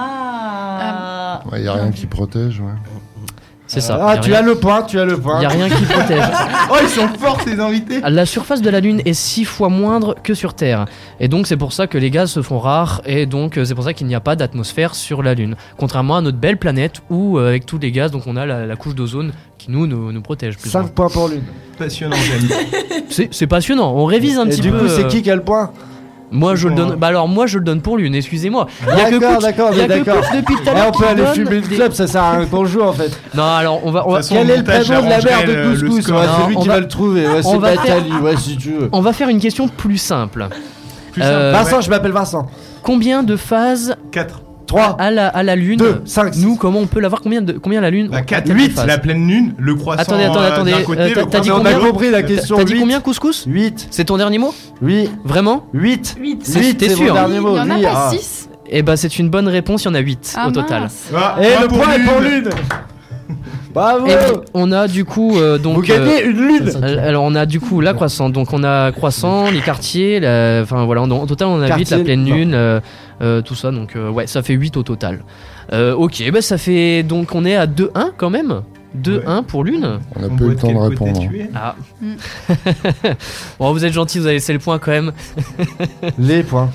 Il n'y a rien qui protège, ouais. C'est ça. Tu as le point. Il n'y a rien qui protège. Oh, ils sont forts ces invités. La surface de la Lune est 6 fois moindre que sur Terre. Et donc c'est pour ça que les gaz se font rares. Et donc c'est pour ça qu'il n'y a pas d'atmosphère sur la Lune. Contrairement à notre belle planète où avec tous les gaz, donc on a la couche d'ozone qui nous protège. 5 points pour Lune. Passionnant, j'aime. C'est passionnant. On révise un petit peu. Et du coup, c'est qui a le point? Moi je le donne. Bah alors moi je le donne pour Lune. Excusez-moi. D'accord. Depuis tout à l'heure. On peut aller fumer le club. Ça sert à rien qu'on joue en fait. Non alors on va. Quel est le prénom de la mère de Couscous? C'est lui qui va le trouver. C'est Nathalie. Ouais, si tu veux. On va faire une question plus simple. Vincent, je m'appelle Vincent. Combien de phases? 4. 3 à la Lune. 2, 5. Nous, comment on peut l'avoir? Combien la Lune? 4, 8. La pleine Lune, le croissant. Attendez. T'as dit combien? On a compris la question. T'as dit combien, Couscous? 8. C'est ton dernier mot? Oui. Vraiment? 8. T'es sûr? Il y en a pas 6. Eh ben, c'est une bonne réponse. Il y en a 8 au total. Et le point est pour Lune. Bravo. Et on a du coup donc. Vous gagnez une Lune. Alors on a du coup la croissant. Donc on a croissant, les quartiers. Enfin voilà. En total on a 8 la pleine Lune. Tout ça. Donc ouais, ça fait 8 au total. Ok, bah ça fait donc on est à 2-1 quand même. 2-1 pour Lune. On a peu le temps de répondre. Ah. Bon, vous êtes gentil, vous avez laissé le point quand même. Les points.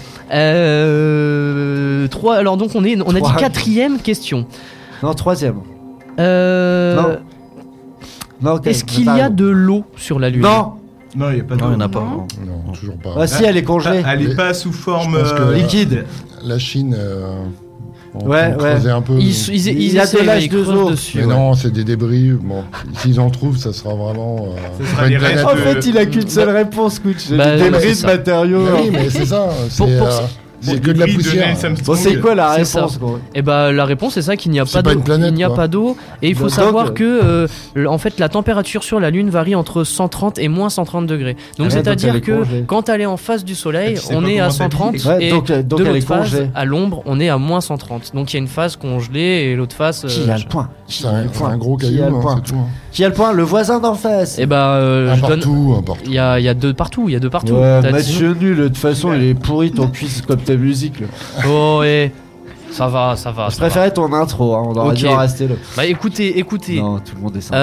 3. Alors donc on a dit quatrième question. Non, troisième. Non, okay, est-ce qu'il y a de l'eau sur la Lune? Non. Non, il n'y a pas d'eau. Non, il n'y en a pas. Non, toujours pas. Ah si, elle est congelée. Elle n'est pas sous forme Je pense que liquide. La Chine, on Ouais, peut creuser un peu. Ils y a essayent, de l'âge ils de creusent eau. dessus. Mais Ouais. non, c'est des débris. Bon, s'ils en trouvent, ça sera vraiment. Ça sera pas des une planète. restes En fait, il a qu'une seule réponse, Kutch. Bah, Des ouais, débris c'est de ça. matériaux. Mais oui, mais c'est ça. C'est que de la poussière. Bon, c'est quoi la C'est ça. réponse, gros? Et bah la réponse c'est ça qu'il n'y a C'est pas pas d'eau. une planète, Il n'y a quoi. pas d'eau et il faut Donc, savoir que en fait la température sur la Lune varie entre 130 et moins 130 degrés. Donc Ah ouais, donc elle c'est-à-dire est que congelée. quand elle est en face du soleil, Et tu sais on pas est à comment 130 t'habiller. Ouais, et donc de elle l'autre est face congelée. à l'ombre, on est à moins 130. Donc il y a une phase congelée et l'autre face Qui a le point? C'est un gros Qui caillou, a le hein, point? c'est tout. hein. Qui a le point? Le voisin d'en face. et bah je donne Un partout. il y a deux partout, il y a deux partout. Ouais, T'as dit- Mathieu nul, de toute façon, il est pourri ton quiz comme ta musique. Là. Oh et ça va. Je ça va. préférais ton intro, hein, on aurait Ok. dû en rester là. Bah écoutez. Non, tout le monde est sympa.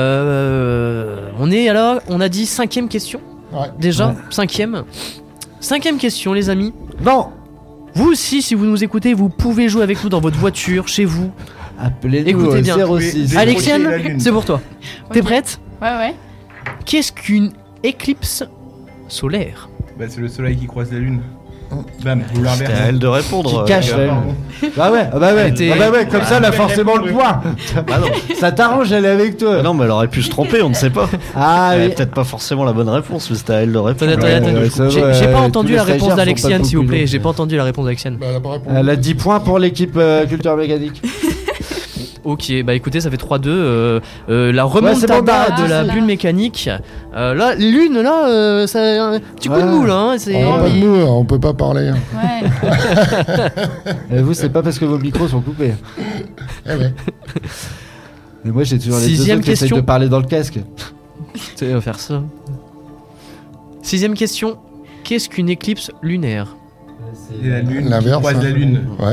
On est alors, on a dit 5ème question. Ouais. Déjà, Ouais. 5ème question, les amis. Non. Vous aussi, si vous nous écoutez, vous pouvez jouer avec nous dans votre voiture, chez vous. Appelez-nous Écoutez au bien. 06. la Alexiane, Lune. c'est pour toi. T'es Ok. prête? Ouais. Qu'est-ce qu'une éclipse solaire? Bah, c'est le soleil qui croise la lune. Bam, vous l'inverse. C'est à elle de répondre. Qui cache, les gars. elle. Bah ouais, comme ça, elle a forcément le point. Bah non. Ça t'arrange, elle est avec toi. Bah non, mais elle aurait pu se tromper, on ne sait pas. Ah Elle oui. avait peut-être pas forcément la bonne réponse, mais c'était à elle de répondre. Attendez. ça J'ai va, j'ai pas tous entendu les la réponse stagiaires d'Alexiane, sont pas s'il vous beaucoup plaît. longs. J'ai pas entendu la réponse d'Alexiane. Bah, elle a pas répondu. Elle a 10 points pour l'équipe culture mécanique. Ok, bah écoutez, ça fait 3-2. La c'est remontada bon, bah, de la c'est bulle mécanique. Là, Lune, là, ça a un petit coup de Ouais. moule, hein. C'est... On a pas de nous, on peut pas parler. hein. Ouais. Et vous, c'est pas parce que vos micros sont coupés. Eh ouais. Mais moi, j'ai toujours les deux 6ème autres qui essayent question. de parler dans le casque. Tu vas faire ça. 6ème question. Qu'est-ce qu'une éclipse lunaire? C'est la lune qui L'inverse, croise hein. la lune. Ouais.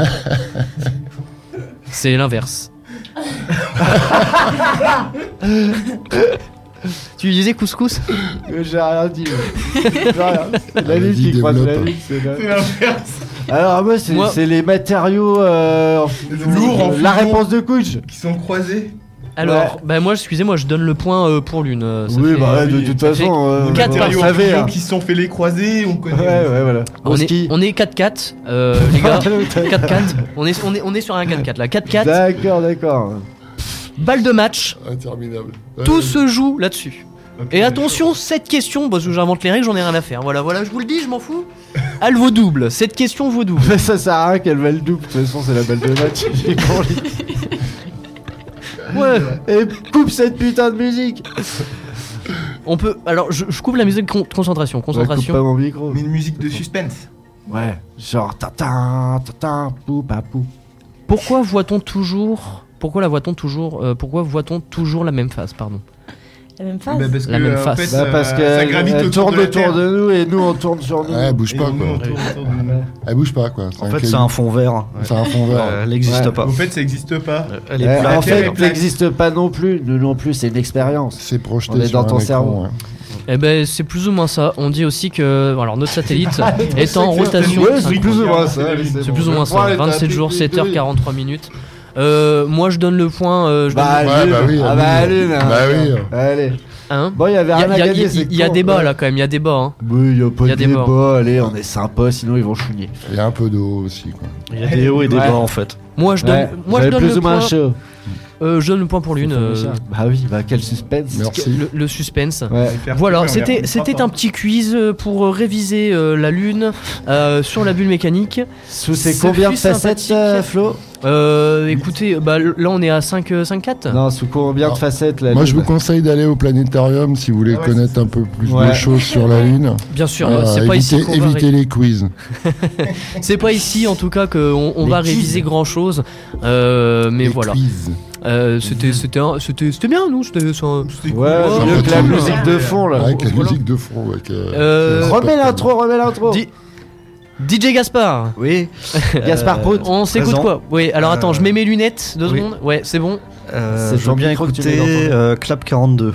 C'est l'inverse. Tu disais couscous? J'ai rien dit. J'ai rien. C'est la lune Vas-y, qui croise la développe. lune. C'est l'inverse. Alors, moi, Moi- c'est les matériaux. Lourds en La fusion. réponse de Kutch. Qui sont croisés. Alors, bah moi, excusez-moi, je donne le point pour Lune. Ça Oui, fait- bah, de oui, toute ça fait façon, Nos quatre vous matériaux en savez. fusion Hein. qui se sont fait les croiser, on connaît. Ouais, voilà. on, Au est, ski. on est 4-4, les gars. 4-4. On est sur un 4-4 là. 4-4. D'accord. Balle de match. Interminable. Tout se joue là-dessus. Ok, Et attention, cette question, parce que j'invente les règles, j'en ai rien à faire. Voilà, je vous le dis, je m'en fous. Elle vaut double. Cette question vaut double. Mais ça sert à rien qu'elle va le double. De toute façon, c'est la balle de match. J'ai compris. Ouais. Et coupe cette putain de musique. On peut. Alors, je coupe la musique. Concentration. Coupe pas Concentration. mon micro. Mais une musique de suspense. Ouais. Genre tatin, tatin, pou, papou. Pourquoi voit-on toujours. Pourquoi voit-on toujours la même phase, pardon? La même phase. Bah, parce que, La même en face. fait, Bah, parce ça qu'elle gravite elle autour tourne de la autour Terre. de nous et nous on tourne sur nous. Ouais, elle bouge Et pas nous, quoi. on tourne autour de nous. Elle bouge pas quoi. En fait, c'est un fond vert. C'est un fond vert. Elle n'existe Ouais. pas. Au fait, ça existe pas. Elle Eh, est plate. en fait, plate. n'existe pas non plus. Nous non plus, c'est une expérience. C'est projeté On est sur dans ton un cerveau. écran, ouais. Eh ben, c'est plus ou moins ça. On dit aussi que. Alors, notre satellite est en rotation. Ouais, c'est plus ou moins ça. C'est plus ou moins ça. 27 jours, 7h43 minutes. Moi, je donne le point. Je Bah, donne Ouais, Lune. bah oui, Ah bah, oui. Lune. hein. Bah oui. Allez. Hein. Bon, il y avait rien à gagner. Il y a débat là quand même. Il y a débat. Hein. Oui, il y a pas Il y a de des débat. bords. Allez, on est sympa, sinon ils vont chouiner. Il y a un peu d'eau aussi quoi. Il y a des hauts et des Ouais. bas en fait. Moi, je donne. Ouais, Moi, je j'avais donne plus le ou moins point. chaud. Je donne le point pour Lune. Bah oui, bah quel suspense. Merci. Le suspense. Ouais. Voilà, c'était un petit quiz pour réviser la Lune sur la bulle mécanique. Sous ces Ça combien de fut facettes, sympathique. Flo? Écoutez, bah, là on est à 5-4. Non, sous combien de Alors, facettes la Moi je Lune vous conseille d'aller au planétarium si vous voulez Ah ouais, connaître un peu plus Ouais. de choses sur la Lune. Bien sûr, Voilà, c'est pas ici qu'on va évitez les quiz. c'est pas ici en tout cas qu'on Les va quiz. réviser grand chose. Mais Les voilà. quiz. C'était bien, nous. C'était ça. Ouais, c'est mieux un que peu la tout, musique de fond là. Avec la voilà. musique de fond. Avec, Remets l'intro. Di- DJ Gaspard. Oui. Gaspard Prout. On s'écoute présent. quoi? Oui, alors attends, je mets mes lunettes 2 oui. secondes. Ouais, c'est bon. C'est Je veux ton bien micro que tu mets écouter dans Clap 42.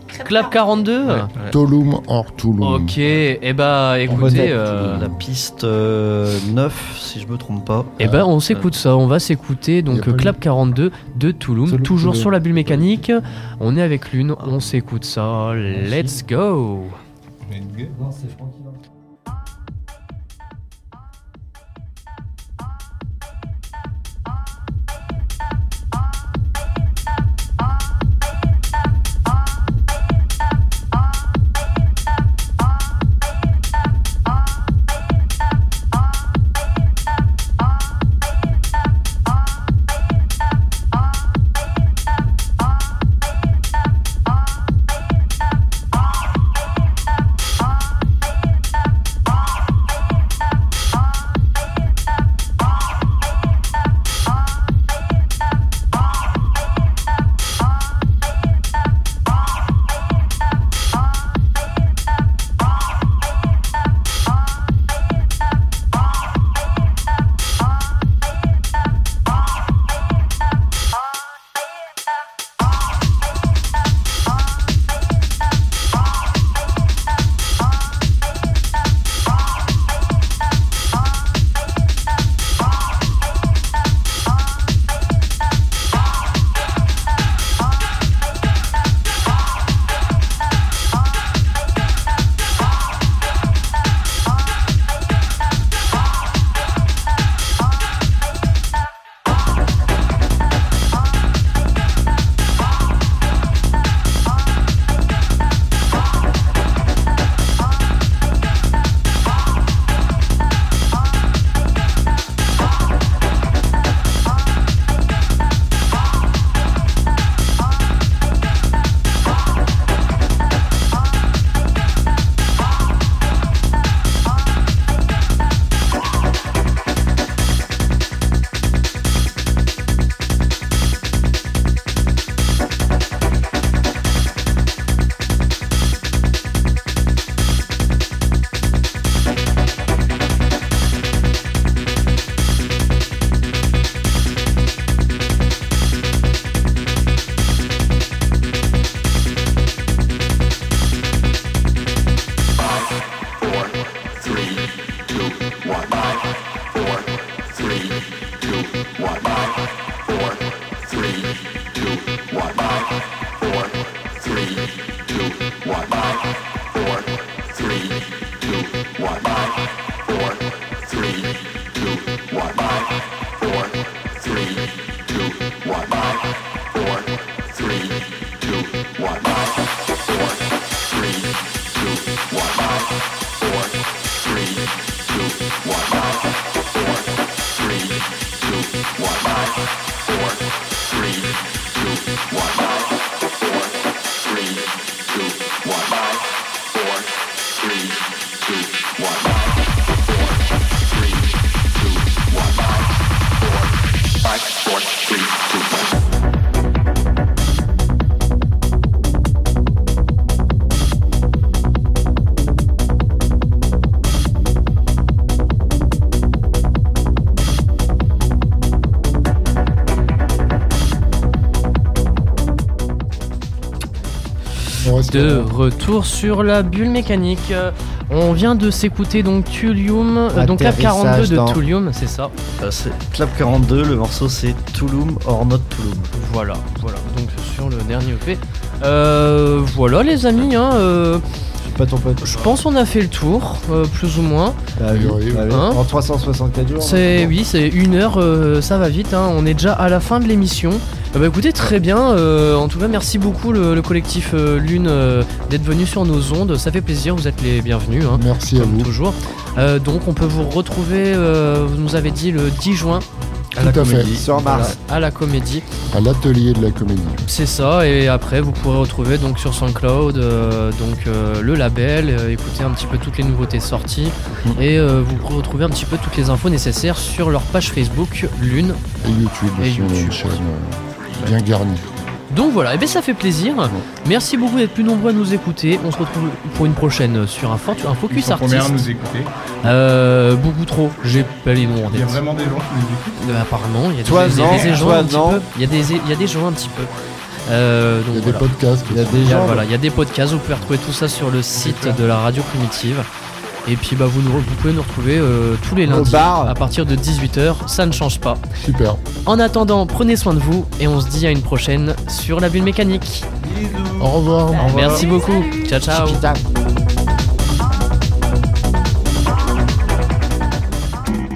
Clap 42 Ouais. Tulum or Tulum. Ok, et bah écoutez, La piste 9, si je me trompe pas. et ben on s'écoute ça, on va s'écouter donc Y a pas Clap 42 de Tulum, toujours sur la bulle mécanique. On est avec Lune, on s'écoute ça, let's go. Non, c'est Francky. De retour sur la bulle mécanique. On vient de s'écouter donc Tulum, donc Clap 42 de Tulum, c'est ça. C'est Clap 42, le morceau c'est Tulum or not Tulum. Voilà, donc sur le dernier EP. Voilà les amis, pas ton pote. Je pense qu'on a fait le tour, plus ou moins. Oui. En 364 jours. C'est 1 heure, ça va vite, on est déjà à la fin de l'émission. Écoutez, très bien, en tout cas merci beaucoup le collectif Lune d'être venu sur nos ondes, ça fait plaisir, vous êtes les bienvenus. Merci à vous. Toujours. Donc on peut vous retrouver, vous nous avez dit le 10 juin. Tout à fait. Sur Mars. À la Comédie. À l'atelier de la Comédie. C'est ça, et après vous pourrez retrouver donc sur SoundCloud le label, écouter un petit peu toutes les nouveautés sorties et vous pourrez retrouver un petit peu toutes les infos nécessaires sur leur page Facebook Lune et YouTube. Une chaîne bien garnie. Donc voilà, et ça fait plaisir. Merci beaucoup d'être plus nombreux à nous écouter. On se retrouve pour une prochaine sur un focus artiste. Combien à nous écouter beaucoup trop. J'ai pas les noms en tête. Il y a vraiment des gens qui nous écoutent. Apparemment, il y a des gens un petit peu. Il y a des podcasts. Il y a des podcasts. Vous pouvez retrouver tout ça sur le site de la Radio Primitive. Et puis vous pouvez nous retrouver tous les lundis à partir de 18h, ça ne change pas. Super. En attendant, prenez soin de vous et on se dit à une prochaine sur la bulle mécanique. Bisous. Au revoir. Merci beaucoup. Ciao ciao.